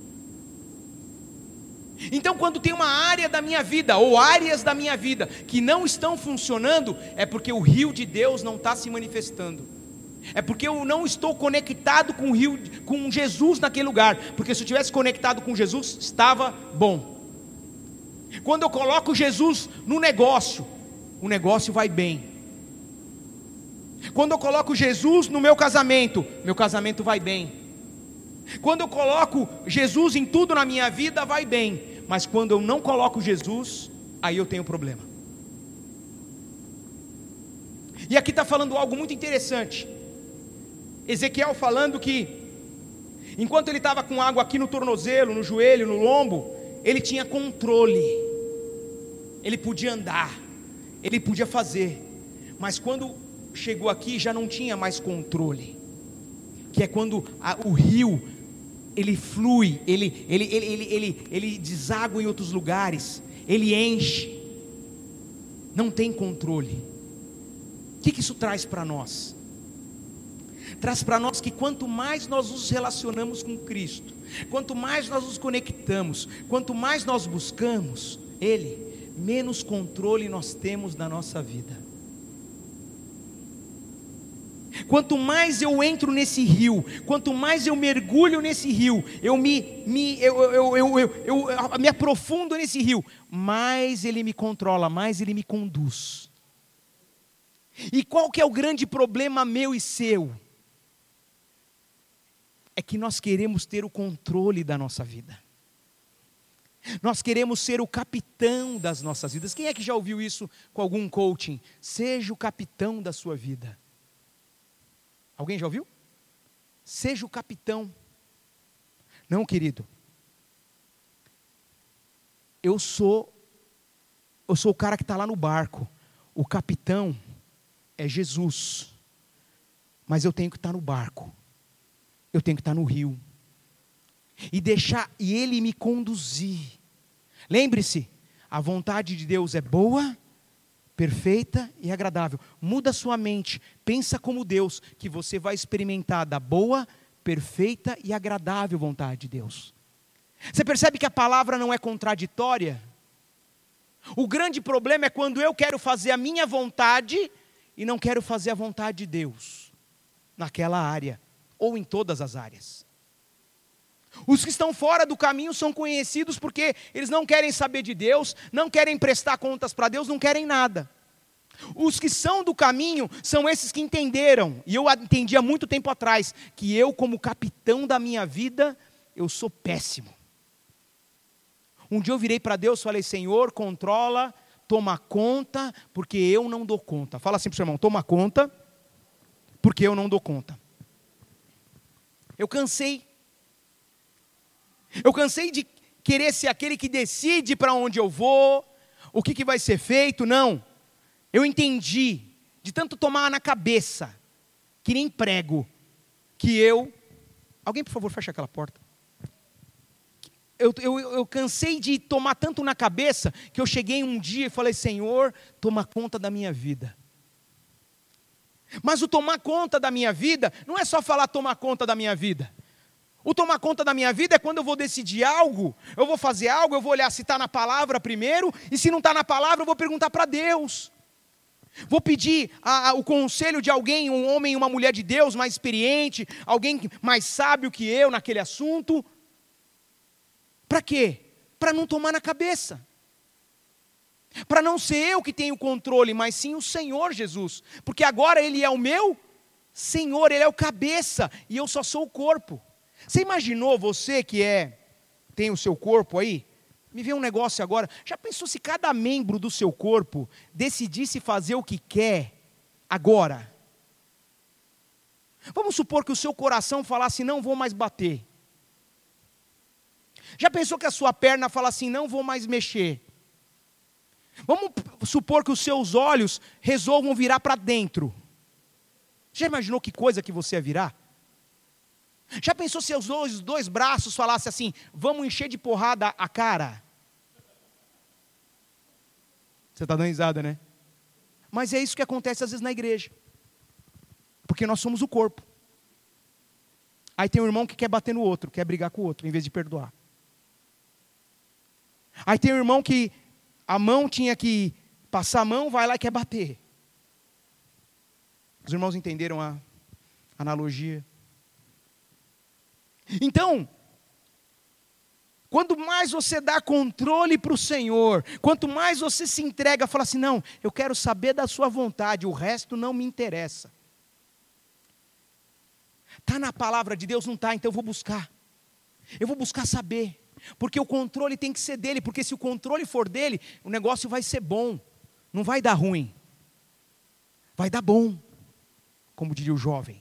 Então quando tem uma área da minha vida, ou áreas da minha vida, que não estão funcionando, é porque o rio de Deus não está se manifestando. É porque eu não estou conectado com o rio, com Jesus naquele lugar. Porque se eu tivesse conectado com Jesus, estava bom. Quando eu coloco Jesus no negócio, o negócio vai bem. Quando eu coloco Jesus no meu casamento, meu casamento vai bem. Quando eu coloco Jesus em tudo na minha vida, vai bem. Mas quando eu não coloco Jesus, aí eu tenho problema. E aqui está falando algo muito interessante. Ezequiel falando que, enquanto ele estava com água aqui no tornozelo, no joelho, no lombo, ele tinha controle. Ele podia andar, ele podia fazer. Mas quando chegou aqui, já não tinha mais controle. Que é quando a, o rio, ele flui, ele, ele, ele, ele, ele, ele deságua em outros lugares, ele enche. Não tem controle. O que, que isso traz para nós? Traz para nós que quanto mais nós nos relacionamos com Cristo, quanto mais nós nos conectamos, quanto mais nós buscamos Ele, menos controle nós temos da nossa vida. Quanto mais eu entro nesse rio, quanto mais eu mergulho nesse rio, eu me, me, eu, eu, eu, eu, eu, eu me aprofundo nesse rio, mais Ele me controla, mais Ele me conduz. E qual que é o grande problema meu e seu? É que nós queremos ter o controle da nossa vida. Nós queremos ser o capitão das nossas vidas. Quem é que já ouviu isso com algum coaching? Seja o capitão da sua vida. Alguém já ouviu? Seja o capitão. Não, querido. Eu sou, eu sou o cara que está lá no barco. O capitão é Jesus. Mas eu tenho que estar no barco. Eu tenho que estar no rio, e deixar, e Ele me conduzir. Lembre-se, a vontade de Deus é boa, perfeita e agradável. Muda a sua mente, pensa como Deus, que você vai experimentar da boa, perfeita e agradável vontade de Deus. Você percebe que a palavra não é contraditória? O grande problema é quando eu quero fazer a minha vontade, e não quero fazer a vontade de Deus, naquela área. Ou em todas as áreas. Os que estão fora do caminho são conhecidos porque eles não querem saber de Deus, não querem prestar contas para Deus, não querem nada. Os que são do caminho são esses que entenderam, e eu entendi há muito tempo atrás, que eu como capitão da minha vida, eu sou péssimo. Um dia eu virei para Deus e falei: Senhor, controla, toma conta, porque eu não dou conta. Fala assim para o seu irmão: toma conta, porque eu não dou conta. Eu cansei. Eu cansei de querer ser aquele que decide para onde eu vou, o que, que vai ser feito. Não. Eu entendi, de tanto tomar na cabeça, que nem prego, que eu... Alguém, por favor, fecha aquela porta. Eu, eu, eu cansei de tomar tanto na cabeça, que eu cheguei um dia e falei: Senhor, toma conta da minha vida. Mas o tomar conta da minha vida, não é só falar tomar conta da minha vida. O tomar conta da minha vida é quando eu vou decidir algo, eu vou fazer algo, eu vou olhar se está na palavra primeiro, e se não está na palavra, eu vou perguntar para Deus. Vou pedir a, a, o conselho de alguém, um homem e uma mulher de Deus mais experiente, alguém mais sábio que eu naquele assunto. Para quê? Para não tomar na cabeça. Para não ser eu que tenho o controle, mas sim o Senhor Jesus. Porque agora Ele é o meu Senhor, Ele é o cabeça e eu só sou o corpo. Você imaginou, você que é, tem o seu corpo aí? Me vê um negócio agora. Já pensou se cada membro do seu corpo decidisse fazer o que quer agora? Vamos supor que o seu coração falasse, não vou mais bater. Já pensou que a sua perna fala assim, não vou mais mexer? Vamos supor que os seus olhos resolvam virar para dentro. Já imaginou que coisa que você ia virar? Já pensou se os dois, dois braços falassem assim, vamos encher de porrada a cara? Você está dando risada, né? Mas é isso que acontece às vezes na igreja. Porque nós somos o corpo. Aí tem um irmão que quer bater no outro, quer brigar com o outro, em vez de perdoar. Aí tem um irmão que a mão tinha que passar a mão, vai lá e quer bater. Os irmãos entenderam a analogia? Então, quanto mais você dá controle para o Senhor, quanto mais você se entrega, fala assim, não, eu quero saber da sua vontade, o resto não me interessa. Está na palavra de Deus? Não está, então eu vou buscar. Eu vou buscar saber. Porque o controle tem que ser dele, porque se o controle for dele, o negócio vai ser bom, não vai dar ruim. Vai dar bom, como diria o jovem.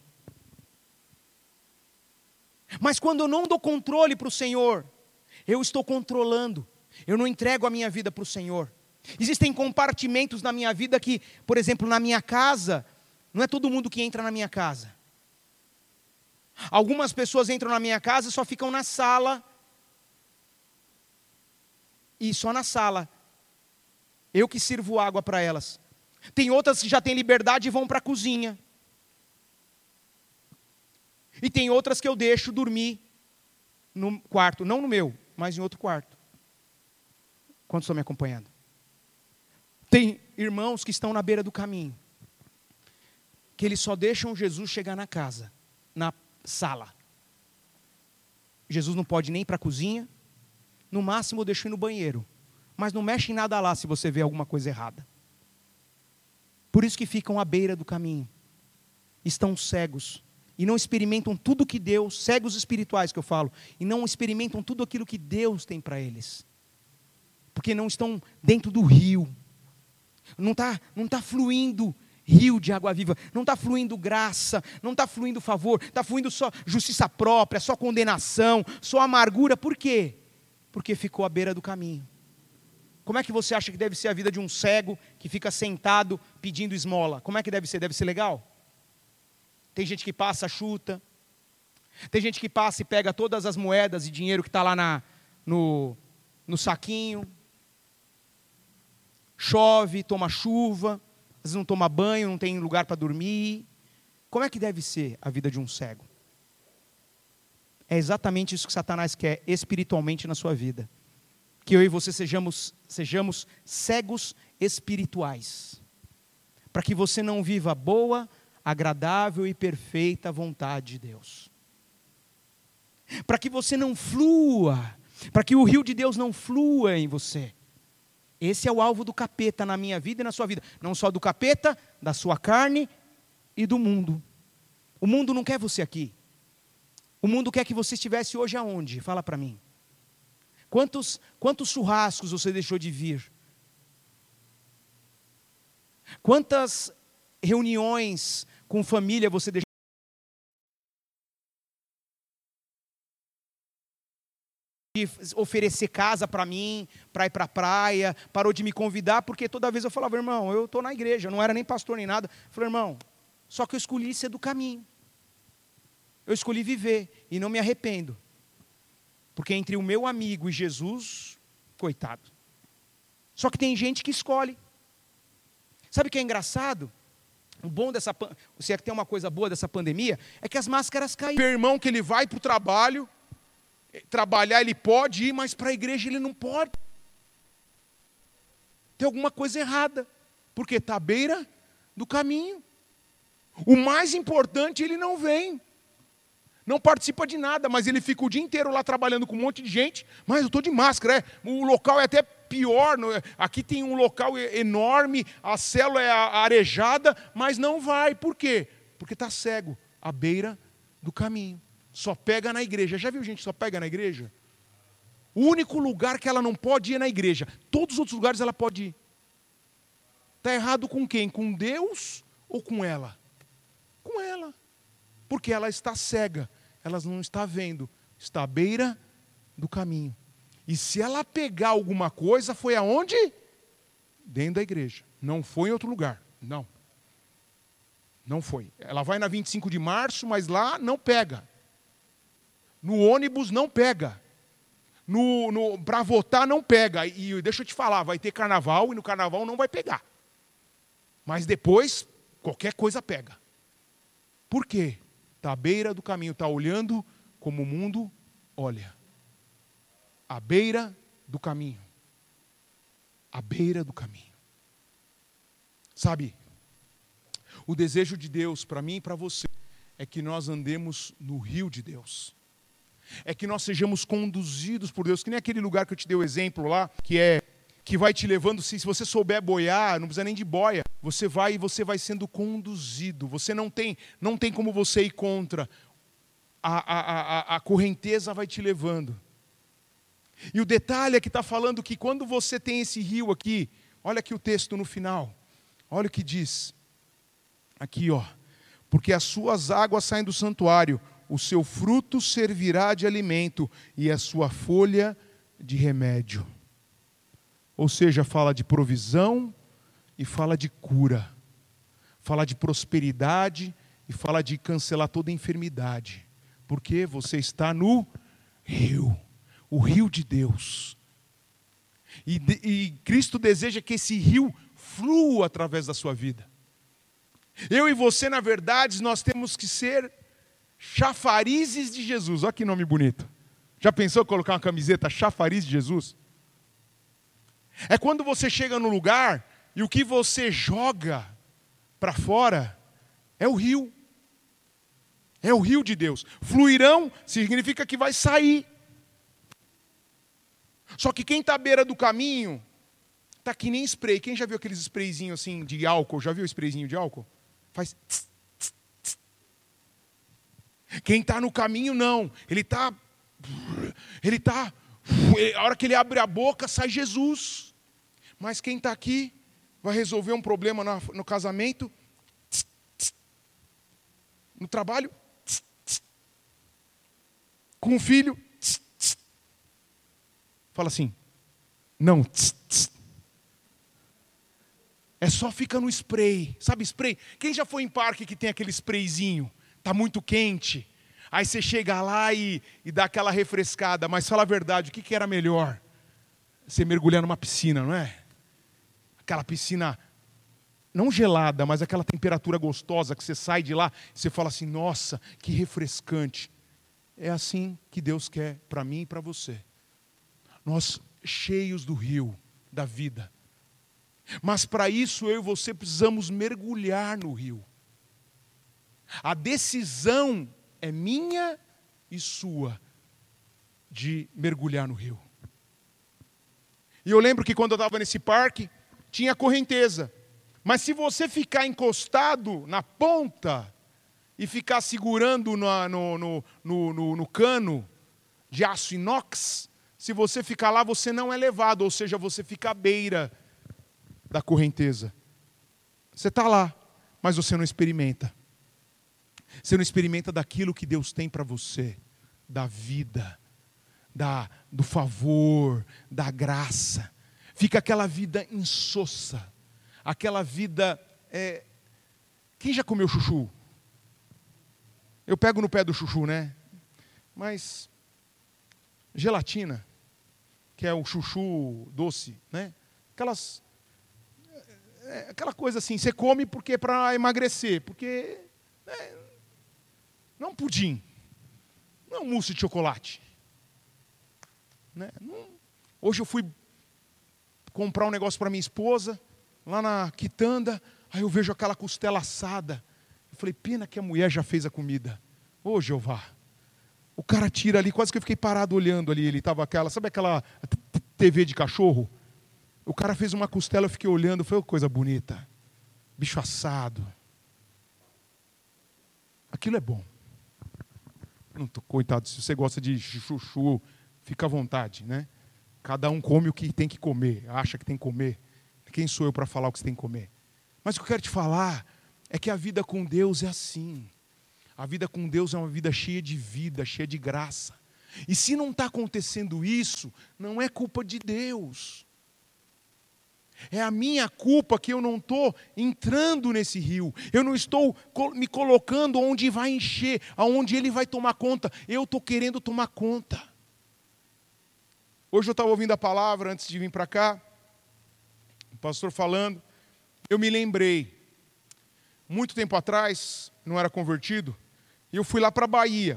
Mas quando eu não dou controle para o Senhor, eu estou controlando, eu não entrego a minha vida para o Senhor. Existem compartimentos na minha vida que, por exemplo, na minha casa, não é todo mundo que entra na minha casa. Algumas pessoas entram na minha casa e só ficam na sala, e só na sala, eu que sirvo água para elas. Tem outras que já têm liberdade e vão para a cozinha. E tem outras que eu deixo dormir no quarto, não no meu, mas em outro quarto. Quantos estão me acompanhando? Tem irmãos que estão na beira do caminho, que eles só deixam Jesus chegar na casa, na sala. Jesus não pode nem ir para a cozinha, no máximo eu deixo ir no banheiro, mas não mexe em nada lá se você vê alguma coisa errada. Por isso que ficam à beira do caminho, estão cegos, e não experimentam tudo que Deus, cegos espirituais que eu falo, e não experimentam tudo aquilo que Deus tem para eles, porque não estão dentro do rio, não está não tá fluindo rio de água viva, não está fluindo graça, não está fluindo favor, está fluindo só justiça própria, só condenação, só amargura. Por quê? Porque ficou à beira do caminho. Como é que você acha que deve ser a vida de um cego que fica sentado pedindo esmola? Como é que deve ser? Deve ser legal? Tem gente que passa, chuta. Tem gente que passa e pega todas as moedas e dinheiro que está lá na, no, no saquinho. Chove, toma chuva. Às vezes não toma banho, não tem lugar para dormir. Como é que deve ser a vida de um cego? É exatamente isso que Satanás quer espiritualmente na sua vida. Que eu e você sejamos, sejamos cegos espirituais. Para que você não viva a boa, agradável e perfeita vontade de Deus. Para que você não flua, para que o rio de Deus não flua em você. Esse é o alvo do capeta na minha vida e na sua vida. Não só do capeta, da sua carne e do mundo. O mundo não quer você aqui. O mundo quer que você estivesse hoje aonde? Fala para mim. Quantos, quantos churrascos você deixou de vir? Quantas reuniões com família você deixou de oferecer casa para mim, para ir para a praia, parou de me convidar, porque toda vez eu falava, irmão, eu estou na igreja, eu não era nem pastor nem nada. Eu falei, irmão, só que eu escolhi ser do caminho. Eu escolhi viver e não me arrependo. Porque entre o meu amigo e Jesus, coitado. Só que tem gente que escolhe. Sabe o que é engraçado? O bom dessa, se é que tem uma coisa boa dessa pandemia, é que as máscaras caíram. Meu irmão que ele vai para o trabalho, trabalhar ele pode ir, mas para a igreja ele não pode. Tem alguma coisa errada, porque está à beira do caminho. O mais importante ele não vem. Não participa de nada, mas ele fica o dia inteiro lá trabalhando com um monte de gente, mas eu estou de máscara, é. O local é até pior, aqui tem um local enorme, a célula é arejada, mas não vai, por quê? Porque está cego, à beira do caminho. Só pega na igreja. Já viu gente que só pega na igreja? O único lugar que ela não pode ir é na igreja. Todos os outros lugares ela pode ir. Está errado com quem? Com Deus ou com ela? Com ela. Porque ela está cega. Ela não está vendo. Está à beira do caminho. E se ela pegar alguma coisa, foi aonde? Dentro da igreja. Não foi em outro lugar. Não. Não foi. Ela vai na vinte e cinco de março, mas lá não pega. No ônibus não pega. No, no, para votar não pega. E deixa eu te falar, vai ter carnaval e no carnaval não vai pegar. Mas depois, qualquer coisa pega. Por quê? Está à beira do caminho, está olhando como o mundo olha. À beira do caminho. À beira do caminho. Sabe, o desejo de Deus para mim e para você é que nós andemos no rio de Deus. É que nós sejamos conduzidos por Deus, que nem aquele lugar que eu te dei o exemplo lá, que é que vai te levando, se você souber boiar, não precisa nem de boia, você vai e você vai sendo conduzido. Você não tem, não tem como você ir contra. A, a, a, a correnteza vai te levando. E o detalhe é que está falando que quando você tem esse rio aqui, olha aqui o texto no final, olha o que diz. Aqui, ó. Porque as suas águas saem do santuário, o seu fruto servirá de alimento e a sua folha de remédio. Ou seja, fala de provisão e fala de cura. Fala de prosperidade e fala de cancelar toda enfermidade. Porque você está no rio, o rio de Deus. E, e Cristo deseja que esse rio flua através da sua vida. Eu e você, na verdade, nós temos que ser chafarizes de Jesus. Olha que nome bonito. Já pensou em colocar uma camiseta chafariz de Jesus? É quando você chega no lugar e o que você joga para fora é o rio. É o rio de Deus. Fluirão significa que vai sair. Só que quem está à beira do caminho, está que nem spray. Quem já viu aqueles sprayzinhos assim de álcool? Já viu o sprayzinho de álcool? Faz... Tss, tss, tss. Quem está no caminho, não. Ele está... Ele está... A hora que ele abre a boca, sai Jesus. Mas quem está aqui, vai resolver um problema no, no casamento, tss, tss. No trabalho, tss, tss. Com o filho, tss, tss. Fala assim, não, tss, tss. É só fica no spray, sabe spray? Quem já foi em parque que tem aquele sprayzinho? Está muito quente. Aí você chega lá e, e dá aquela refrescada. Mas fala a verdade, o que, que era melhor? Você mergulhar numa piscina, não é? Aquela piscina, não gelada, mas aquela temperatura gostosa que você sai de lá e você fala assim, nossa, que refrescante. É assim que Deus quer para mim e para você. Nós cheios do rio da vida. Mas para isso eu e você precisamos mergulhar no rio. A decisão é minha e sua de mergulhar no rio. E eu lembro que quando eu estava nesse parque, tinha correnteza. Mas se você ficar encostado na ponta e ficar segurando no, no, no, no, no, no cano de aço inox, se você ficar lá, você não é levado, ou seja, você fica à beira da correnteza. Você está lá, mas você não experimenta. Você não experimenta daquilo que Deus tem para você, da vida, da, do favor, da graça. Fica aquela vida insossa, aquela vida... É... Quem já comeu chuchu? Eu pego no pé do chuchu, né? Mas gelatina, que é o chuchu doce, né? Aquelas... É, aquela coisa assim, você come porque é para emagrecer, porque... É, não é um pudim, não é um mousse de chocolate. Né? Não... Hoje eu fui comprar um negócio para minha esposa, lá na quitanda, aí eu vejo aquela costela assada. Eu falei, pena que a mulher já fez a comida. Ô Jeová, o cara tira ali, quase que eu fiquei parado olhando ali, ele estava aquela, sabe aquela T V de cachorro? O cara fez uma costela, eu fiquei olhando, foi uma coisa bonita. Bicho assado. Aquilo é bom. Não tô, coitado, se você gosta de chuchu, fica à vontade, né? Cada um come o que tem que comer, acha que tem que comer. Quem sou eu para falar o que você tem que comer? Mas o que eu quero te falar é que a vida com Deus é assim. A vida com Deus é uma vida cheia de vida, cheia de graça. E se não está acontecendo isso, não é culpa de Deus. É a minha culpa que eu não estou entrando nesse rio. Eu não estou me colocando onde vai encher, aonde ele vai tomar conta. Eu estou querendo tomar conta. Hoje eu estava ouvindo a palavra antes de vir para cá. O pastor falando. Eu me lembrei. Muito tempo atrás, não era convertido. E eu fui lá para a Bahia.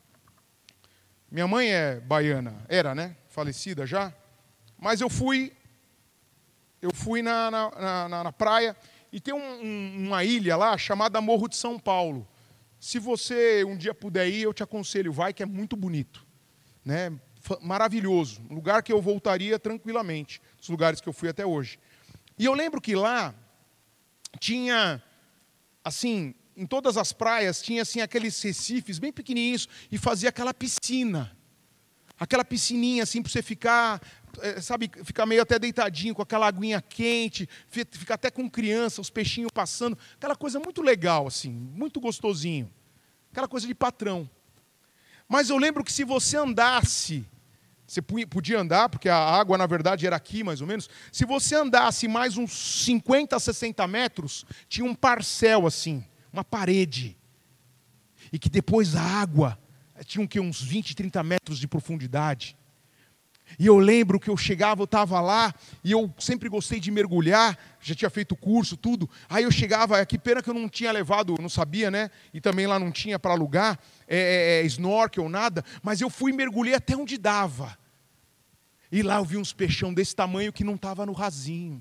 Minha mãe é baiana. Era, né? Falecida já. Mas eu fui... Eu fui na, na, na, na praia e tem um, um, uma ilha lá chamada Morro de São Paulo. Se você um dia puder ir, eu te aconselho, vai, que é muito bonito. Né? Maravilhoso. Um lugar que eu voltaria tranquilamente, dos lugares que eu fui até hoje. E eu lembro que lá tinha, assim, em todas as praias, tinha assim, aqueles recifes bem pequenininhos e fazia aquela piscina. Aquela piscininha assim para você ficar, sabe, ficar meio até deitadinho com aquela aguinha quente, ficar até com criança, os peixinhos passando, aquela coisa muito legal assim, muito gostosinho. Aquela coisa de patrão. Mas eu lembro que se você andasse, você podia andar, porque a água na verdade era aqui mais ou menos, se você andasse mais uns cinquenta, sessenta metros, tinha um parcel assim, uma parede. E que depois a água tinha que, uns vinte, trinta metros de profundidade. E eu lembro que eu chegava, eu estava lá, e eu sempre gostei de mergulhar, já tinha feito curso, tudo. Aí eu chegava, que pena que eu não tinha levado, não sabia, né? E também lá não tinha para alugar, é, é, snorkel, nada. Mas eu fui e mergulhei até onde dava. E lá eu vi uns peixão desse tamanho que não estava no rasinho.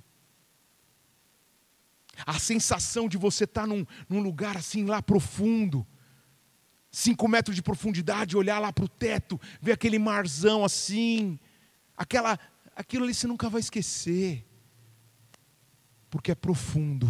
A sensação de você estar num, num lugar assim lá profundo, cinco metros de profundidade, olhar lá para o teto, ver aquele marzão assim, aquela, aquilo ali você nunca vai esquecer, porque é profundo.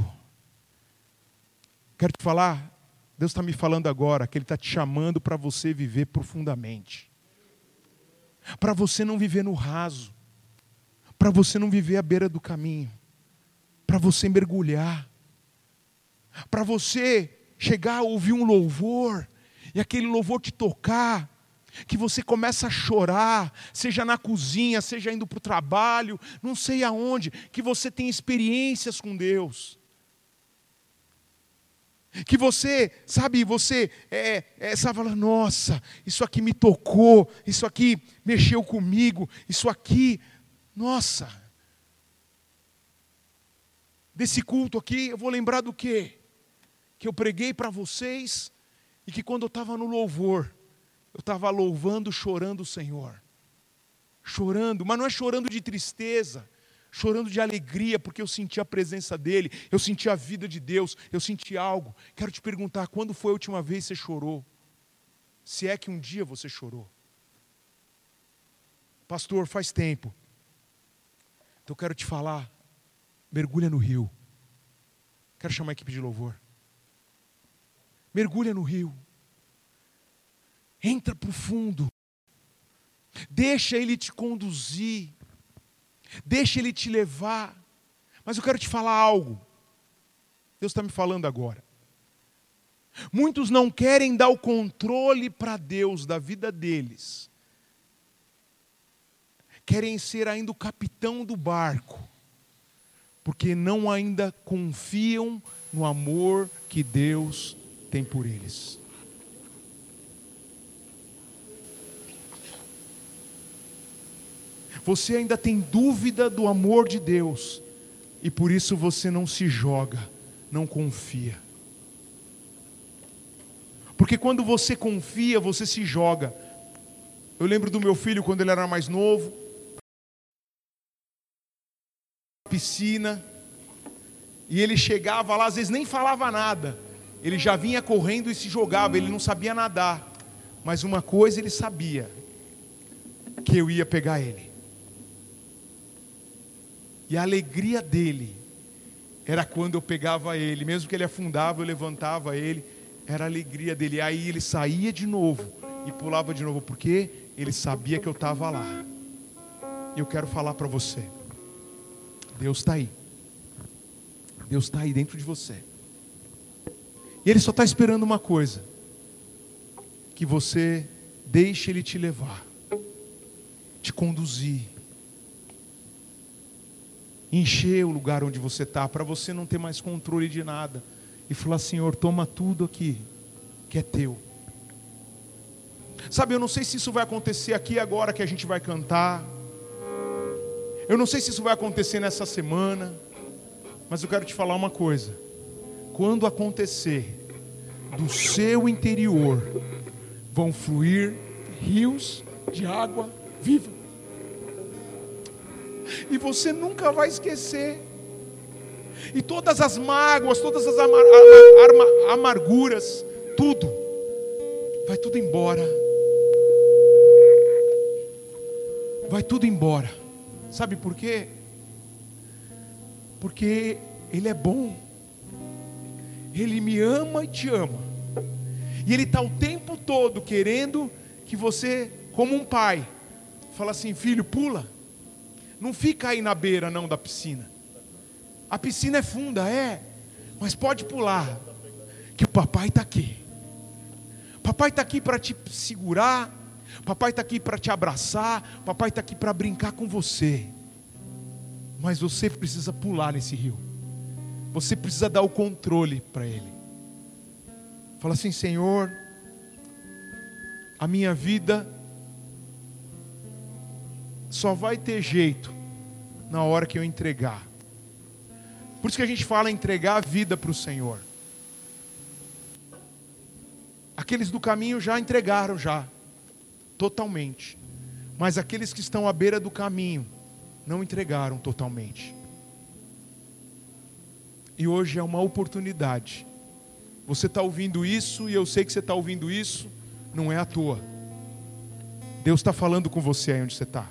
Quero te falar, Deus está me falando agora, que Ele está te chamando para você viver profundamente, para você não viver no raso, para você não viver à beira do caminho, para você mergulhar, para você chegar a ouvir um louvor, e aquele louvor te tocar, que você começa a chorar, seja na cozinha, seja indo para o trabalho, não sei aonde, que você tem experiências com Deus. Que você, sabe, você é, é, sabe, fala, nossa, isso aqui me tocou, isso aqui mexeu comigo, isso aqui, nossa. Desse culto aqui, eu vou lembrar do quê? Que eu preguei para vocês, e que quando eu estava no louvor, eu estava louvando, chorando o Senhor. Chorando, mas não é chorando de tristeza, chorando de alegria, porque eu senti a presença dEle, eu senti a vida de Deus, eu senti algo. Quero te perguntar, quando foi a última vez que você chorou? Se é que um dia você chorou. Pastor, faz tempo. Então eu quero te falar, mergulha no rio. Quero chamar a equipe de louvor. Mergulha no rio. Entra para o fundo. Deixa Ele te conduzir. Deixa Ele te levar. Mas eu quero te falar algo. Deus está me falando agora. Muitos não querem dar o controle para Deus da vida deles. Querem ser ainda o capitão do barco. Porque não ainda confiam no amor que Deus tem por eles. Você ainda tem dúvida do amor de Deus, e por isso você não se joga, não confia. Porque quando você confia, você se joga. Eu lembro do meu filho quando ele era mais novo, piscina, e ele chegava lá, às vezes nem falava nada, ele já vinha correndo e se jogava, ele não sabia nadar, mas uma coisa ele sabia, que eu ia pegar ele. E a alegria dele era quando eu pegava ele, mesmo que ele afundava, eu levantava ele, Era a alegria dele. Aí ele saía de novo e pulava de novo, porque ele sabia que eu estava lá. E eu quero falar para você, Deus está aí. Deus está aí dentro de você. E Ele só está esperando uma coisa: que você deixe Ele te levar, te conduzir, encher o lugar onde você está, para você não ter mais controle de nada. E falar: Senhor, toma tudo aqui, que é teu. Sabe, eu não sei se isso vai acontecer aqui agora que a gente vai cantar. Eu não sei se isso vai acontecer nessa semana. Mas eu quero te falar uma coisa: quando acontecer, do seu interior vão fluir rios de água viva. E você nunca vai esquecer. E todas as mágoas, todas as amar- amar- amarguras, tudo, vai tudo embora. Vai tudo embora. Sabe por quê? Porque Ele é bom. Ele me ama e te ama. E Ele está o tempo todo querendo que você, como um pai, fala assim: filho, pula. Não fica aí na beira não da piscina. A piscina é funda, é. Mas pode pular, que o papai está aqui. Papai está aqui para te segurar. Papai está aqui para te abraçar. Papai está aqui para brincar com você. Mas você precisa pular nesse rio. Você precisa dar o controle para Ele. Fala assim: Senhor, a minha vida só vai ter jeito na hora que eu entregar. Por isso que a gente fala entregar a vida para o Senhor. Aqueles do caminho já entregaram já, totalmente. Mas aqueles que estão à beira do caminho não entregaram totalmente. E hoje é uma oportunidade. Você está ouvindo isso, e eu sei que você está ouvindo isso, não é à toa. Deus está falando com você aí onde você está.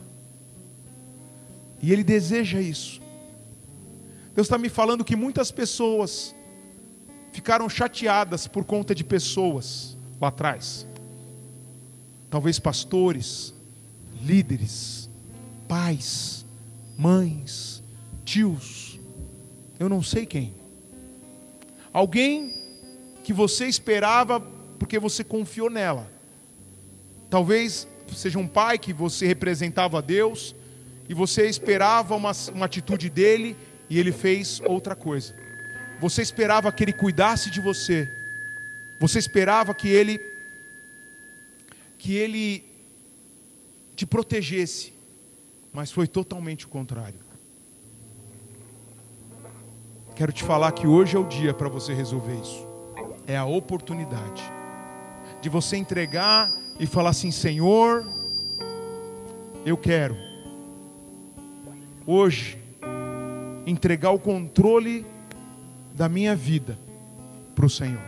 E Ele deseja isso. Deus está me falando que muitas pessoas ficaram chateadas por conta de pessoas lá atrás. Talvez pastores, líderes, pais, mães, tios, eu não sei quem. Alguém que você esperava porque você confiou nela. Talvez seja um pai que você representava a Deus e você esperava uma, uma atitude dele e ele fez outra coisa. Você esperava que ele cuidasse de você. Você esperava que ele que ele te protegesse, mas foi totalmente o contrário. Quero te falar que hoje é o dia para você resolver isso. É a oportunidade de você entregar e falar assim: Senhor, eu quero hoje entregar o controle da minha vida para o Senhor.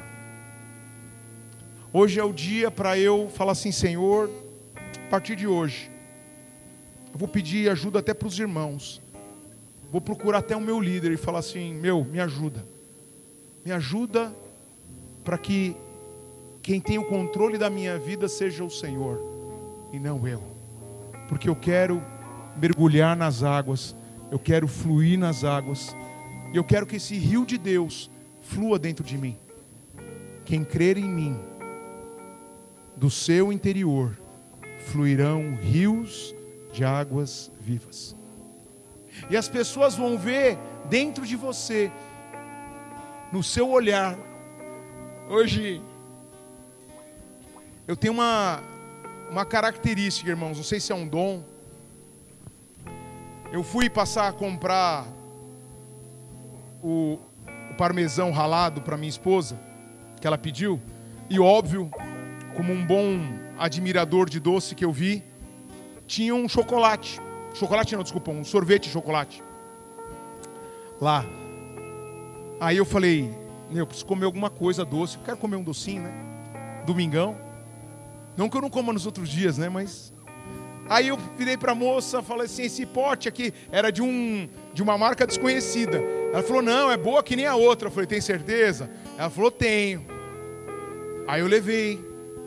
Hoje é o dia para eu falar assim: Senhor, a partir de hoje eu vou pedir ajuda até para os irmãos. Vou procurar até o meu líder e falar assim: meu, me ajuda. Me ajuda para que quem tem o controle da minha vida seja o Senhor e não eu. Porque eu quero mergulhar nas águas, eu quero fluir nas águas, e eu quero que esse rio de Deus flua dentro de mim. Quem crer em mim, do seu interior fluirão rios de águas vivas. E as pessoas vão ver dentro de você, no seu olhar. Hoje eu tenho uma, uma característica, irmãos, não sei se é um dom. Eu fui passar a comprar o, o parmesão ralado para minha esposa, que ela pediu. E óbvio, como um bom admirador de doce que eu vi, tinha um chocolate. Chocolate não, desculpa, um sorvete de chocolate lá. Aí eu falei: meu, preciso comer alguma coisa doce. Eu quero comer um docinho, né? Domingão. Não que eu não coma nos outros dias, né? Mas... aí eu virei para a moça, falei assim: esse pote aqui era de, um, de uma marca desconhecida. Ela falou: não, é boa que nem a outra. Eu falei: tem certeza? Ela falou: tenho. Aí eu levei.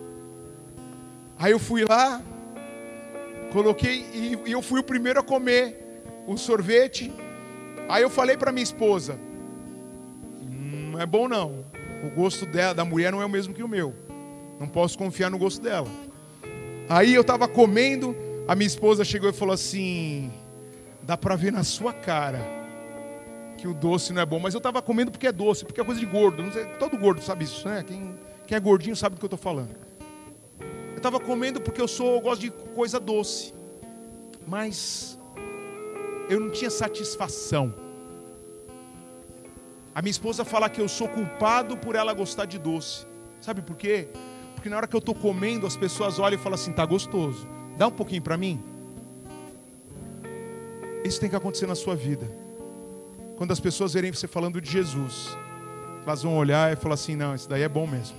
Aí eu fui lá, coloquei e, e eu fui o primeiro a comer o sorvete. Aí eu falei para minha esposa, hum, não é bom não. O gosto dela, da mulher não é o mesmo que o meu. Não posso confiar no gosto dela. Aí eu estava comendo, a minha esposa chegou e falou assim, dá para ver na sua cara que o doce não é bom. Mas eu estava comendo porque é doce, porque é coisa de gordo. Não sei, todo gordo sabe isso, né? Quem, quem é gordinho sabe do que eu estou falando. Eu estava comendo porque eu sou, eu gosto de coisa doce. Mas eu não tinha satisfação. A minha esposa fala que eu sou culpado por ela gostar de doce. Sabe por quê? Porque na hora que eu estou comendo, as pessoas olham e falam assim, tá gostoso. Dá um pouquinho para mim. Isso tem que acontecer na sua vida. Quando as pessoas verem você falando de Jesus, elas vão olhar e falar assim, não, isso daí é bom mesmo.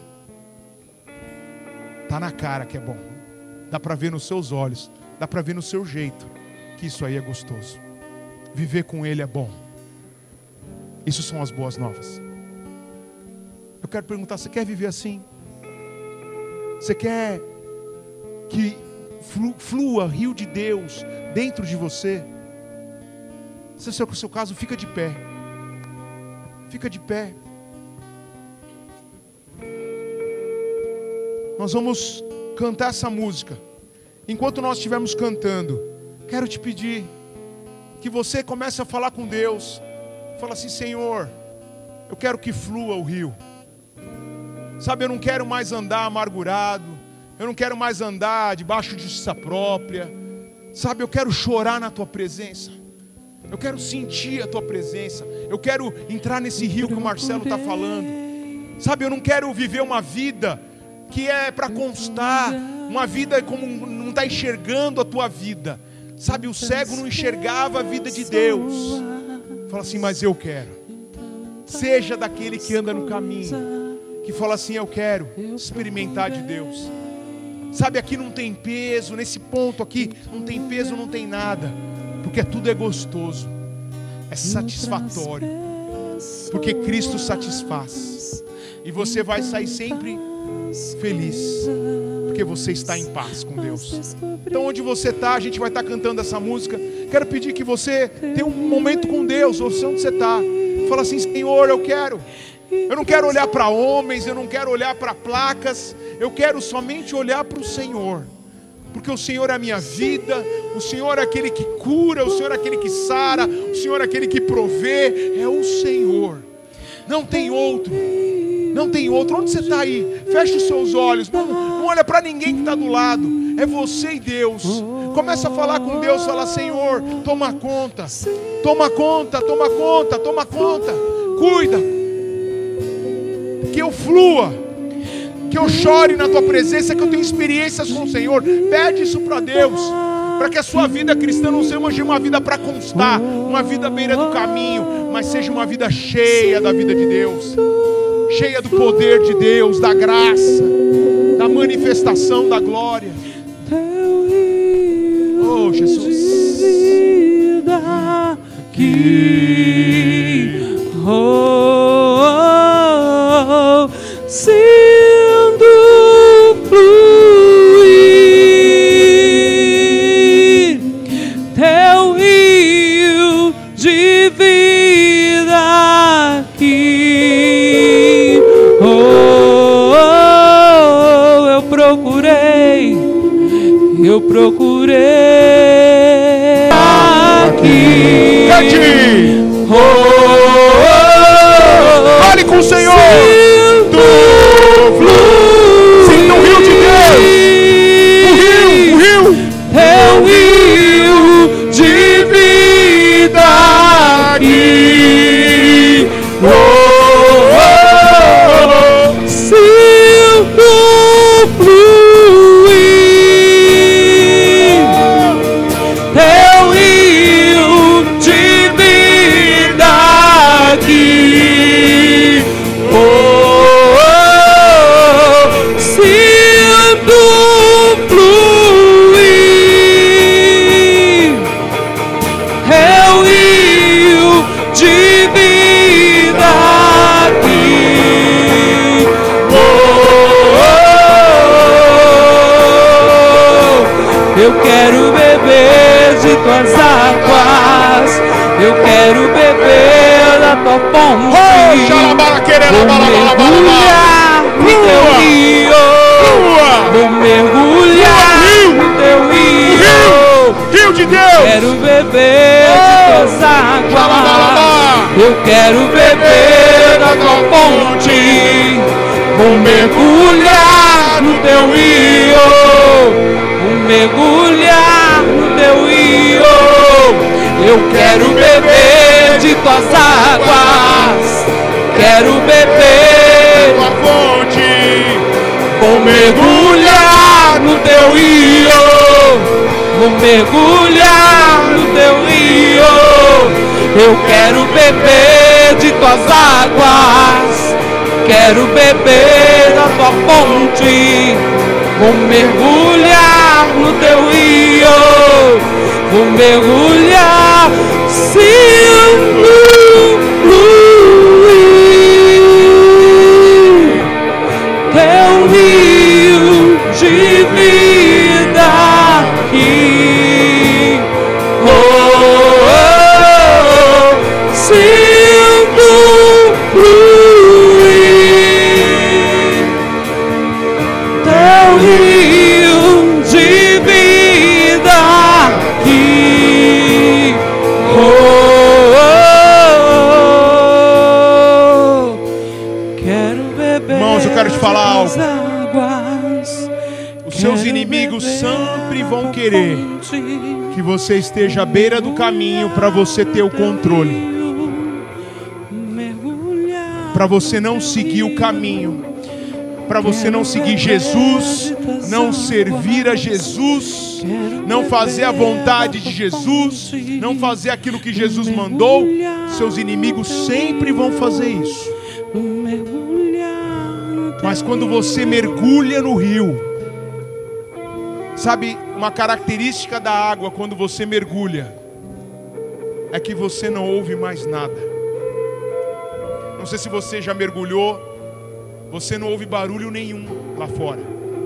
Tá na cara que é bom. Dá para ver nos seus olhos, dá para ver no seu jeito que isso aí é gostoso. Viver com Ele é bom. Isso são as boas novas. Eu quero perguntar, você quer viver assim? Você quer que flua rio de Deus dentro de você? Se é o seu caso, fica de pé. Fica de pé. Nós vamos cantar essa música. Enquanto nós estivermos cantando, quero te pedir que você comece a falar com Deus. Fala assim, Senhor, eu quero que flua o rio. Sabe, eu não quero mais andar amargurado. Eu não quero mais andar debaixo de justiça própria. Sabe, eu quero chorar na Tua presença. Eu quero sentir a Tua presença. Eu quero entrar nesse rio que o Marcelo está falando. Sabe, eu não quero viver uma vida que é para constar. Uma vida como não está enxergando a Tua vida. Sabe, o cego não enxergava a vida de Deus. Fala assim, mas eu quero. Seja daquele que anda no caminho, que fala assim, eu quero experimentar de Deus. Sabe, aqui não tem peso, nesse ponto aqui não tem peso, não tem nada, porque tudo é gostoso, é satisfatório, porque Cristo satisfaz, e você vai sair sempre feliz, porque você está em paz com Deus. Então onde você está, a gente vai estar cantando essa música. Quero pedir que você tenha um momento com Deus, ou onde você está. Fala assim, Senhor, eu quero. Eu não quero olhar para homens, eu não quero olhar para placas. Eu quero somente olhar para o Senhor. Porque o Senhor é a minha vida. O Senhor é aquele que cura. O Senhor é aquele que sara. O Senhor é aquele que provê. É o Senhor. Não tem outro. Não tem outro. Onde você está aí? Feche os seus olhos. Não, não olha para ninguém que está do lado. É você e Deus. Começa a falar com Deus. Fala, Senhor, toma conta. Toma conta, toma conta, toma conta. Cuida. Que eu flua. Que eu chore na Tua presença. Que eu tenha experiências com o Senhor. Pede isso para Deus. Para que a sua vida cristã não seja uma vida para constar. Uma vida à beira do caminho. Mas seja uma vida cheia da vida de Deus. Cheia do poder de Deus, da graça, da manifestação da glória. Oh, Jesus. Aqui, oh, oh, sendo fluir Teu rio de vida aqui. Oh, oh, eu procurei, eu procurei aqui. Oh, oh, oh, fale com o Senhor. Sinto fluir. Sinta o rio de Deus. O rio, o rio. Teu rio de vida aqui. Oh, oh, oh, sinto fluir Teu rio de tua ponte. Oh, xalabaraquerela, Vou mergulhar no teu rio. Vou mergulhar no teu rio. Rio de Deus. Quero beber de tuas águas. Eu quero beber da tua fonte. Vou mergulhar no teu rio. Vou mergulhar no teu rio. Eu quero beber de tuas águas. Quero beber tua fonte. Vou mergulhar no teu rio. Vou mergulhar no teu rio. Eu quero beber de tuas águas. Quero beber da tua fonte. Vou mergulhar no teu rio. Vou mergulhar se eu fluir. Teu rio de vida aqui. Oh, oh, oh, sinto fluir. Teu rio de vida aqui. Oh, oh, oh. Quero beber. Irmãos, eu quero te falar algo. Águas. Os seus inimigos sempre vão querer que você esteja à beira do caminho para você ter o controle, para você não seguir o caminho, para você não seguir Jesus, não servir a Jesus, não fazer a vontade de Jesus, não fazer aquilo que Jesus mandou. Seus inimigos sempre vão fazer isso. Mas quando você mergulha no rio, sabe, uma característica da água quando você mergulha é que você não ouve mais nada. Não sei se você já mergulhou, você não ouve barulho nenhum lá fora.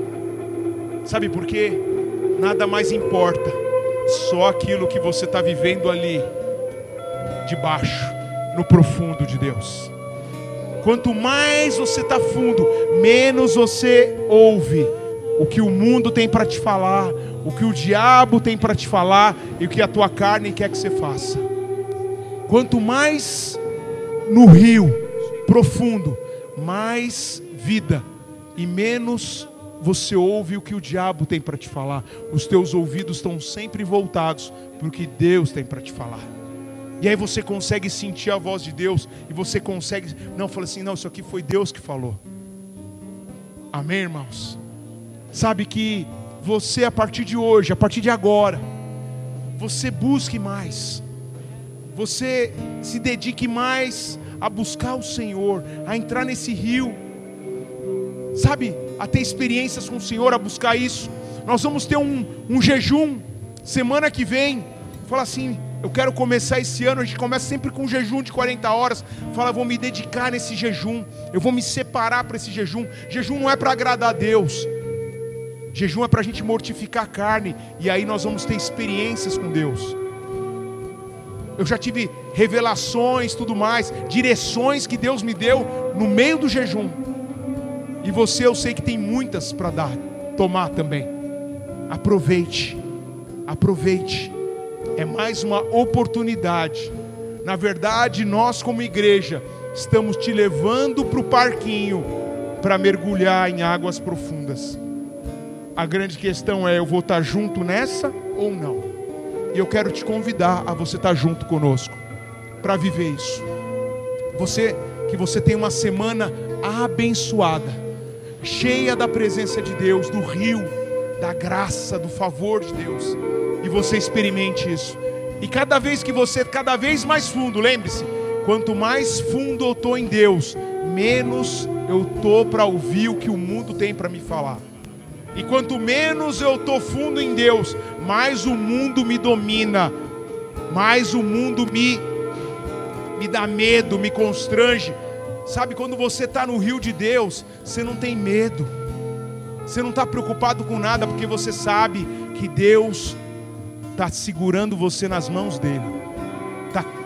Sabe por quê? Nada mais importa, só aquilo que você está vivendo ali, debaixo, no profundo de Deus. Quanto mais você está fundo, menos você ouve o que o mundo tem para te falar, o que o diabo tem para te falar e o que a tua carne quer que você faça. Quanto mais no rio profundo, mais vida e menos você ouve o que o diabo tem para te falar. Os teus ouvidos estão sempre voltados para o que Deus tem para te falar. E aí você consegue sentir a voz de Deus e você consegue, não, fala assim, não, isso aqui foi Deus que falou. Amém, irmãos? Sabe que você, a partir de hoje, a partir de agora, você busque mais, você se dedique mais a buscar o Senhor, a entrar nesse rio, sabe, a ter experiências com o Senhor, a buscar isso. Nós vamos ter um, um jejum semana que vem. Fala assim, eu quero começar esse ano. A gente começa sempre com um jejum de quarenta horas. Fala, vou me dedicar nesse jejum, eu vou me separar para esse jejum. Jejum não é para agradar a Deus, jejum é para a gente mortificar a carne. E aí nós vamos ter experiências com Deus. Eu já tive revelações, tudo mais, direções que Deus me deu no meio do jejum. E você, eu sei que tem muitas para dar, tomar também. Aproveite, aproveite. É mais uma oportunidade. Na verdade, nós como igreja estamos te levando para o parquinho para mergulhar em águas profundas. A grande questão é, eu vou estar junto nessa ou não? E eu quero te convidar a você estar junto conosco para viver isso. Você, que você tenha uma semana abençoada, cheia da presença de Deus, do rio, da graça, do favor de Deus. E você experimente isso. E cada vez que você, cada vez mais fundo, lembre-se, quanto mais fundo eu estou em Deus, menos eu estou para ouvir o que o mundo tem para me falar. E quanto menos eu estou fundo em Deus, mais o mundo me domina, mais o mundo me, me dá medo, me constrange. Sabe, quando você está no rio de Deus, você não tem medo, você não está preocupado com nada, porque você sabe que Deus está segurando você nas mãos dele, está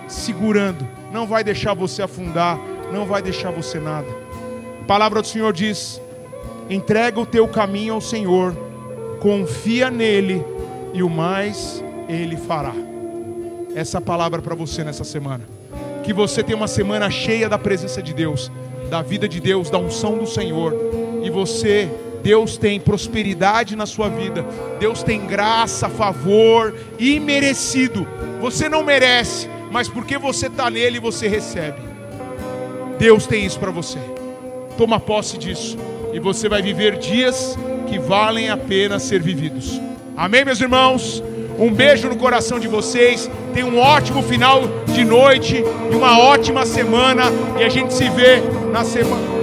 segurando, não vai deixar você afundar, não vai deixar você nada. A palavra do Senhor diz: entrega o teu caminho ao Senhor, confia nele e o mais Ele fará. Essa palavra para você nessa semana. Que você tenha uma semana cheia da presença de Deus, da vida de Deus, da unção do Senhor. E você, Deus tem prosperidade na sua vida. Deus tem graça, favor, imerecido. Você não merece, mas porque você está nele, você recebe. Deus tem isso para você. Toma posse disso. E você vai viver dias que valem a pena ser vividos. Amém, meus irmãos? Um beijo no coração de vocês. Tenham um ótimo final de noite e uma ótima semana. E a gente se vê na semana.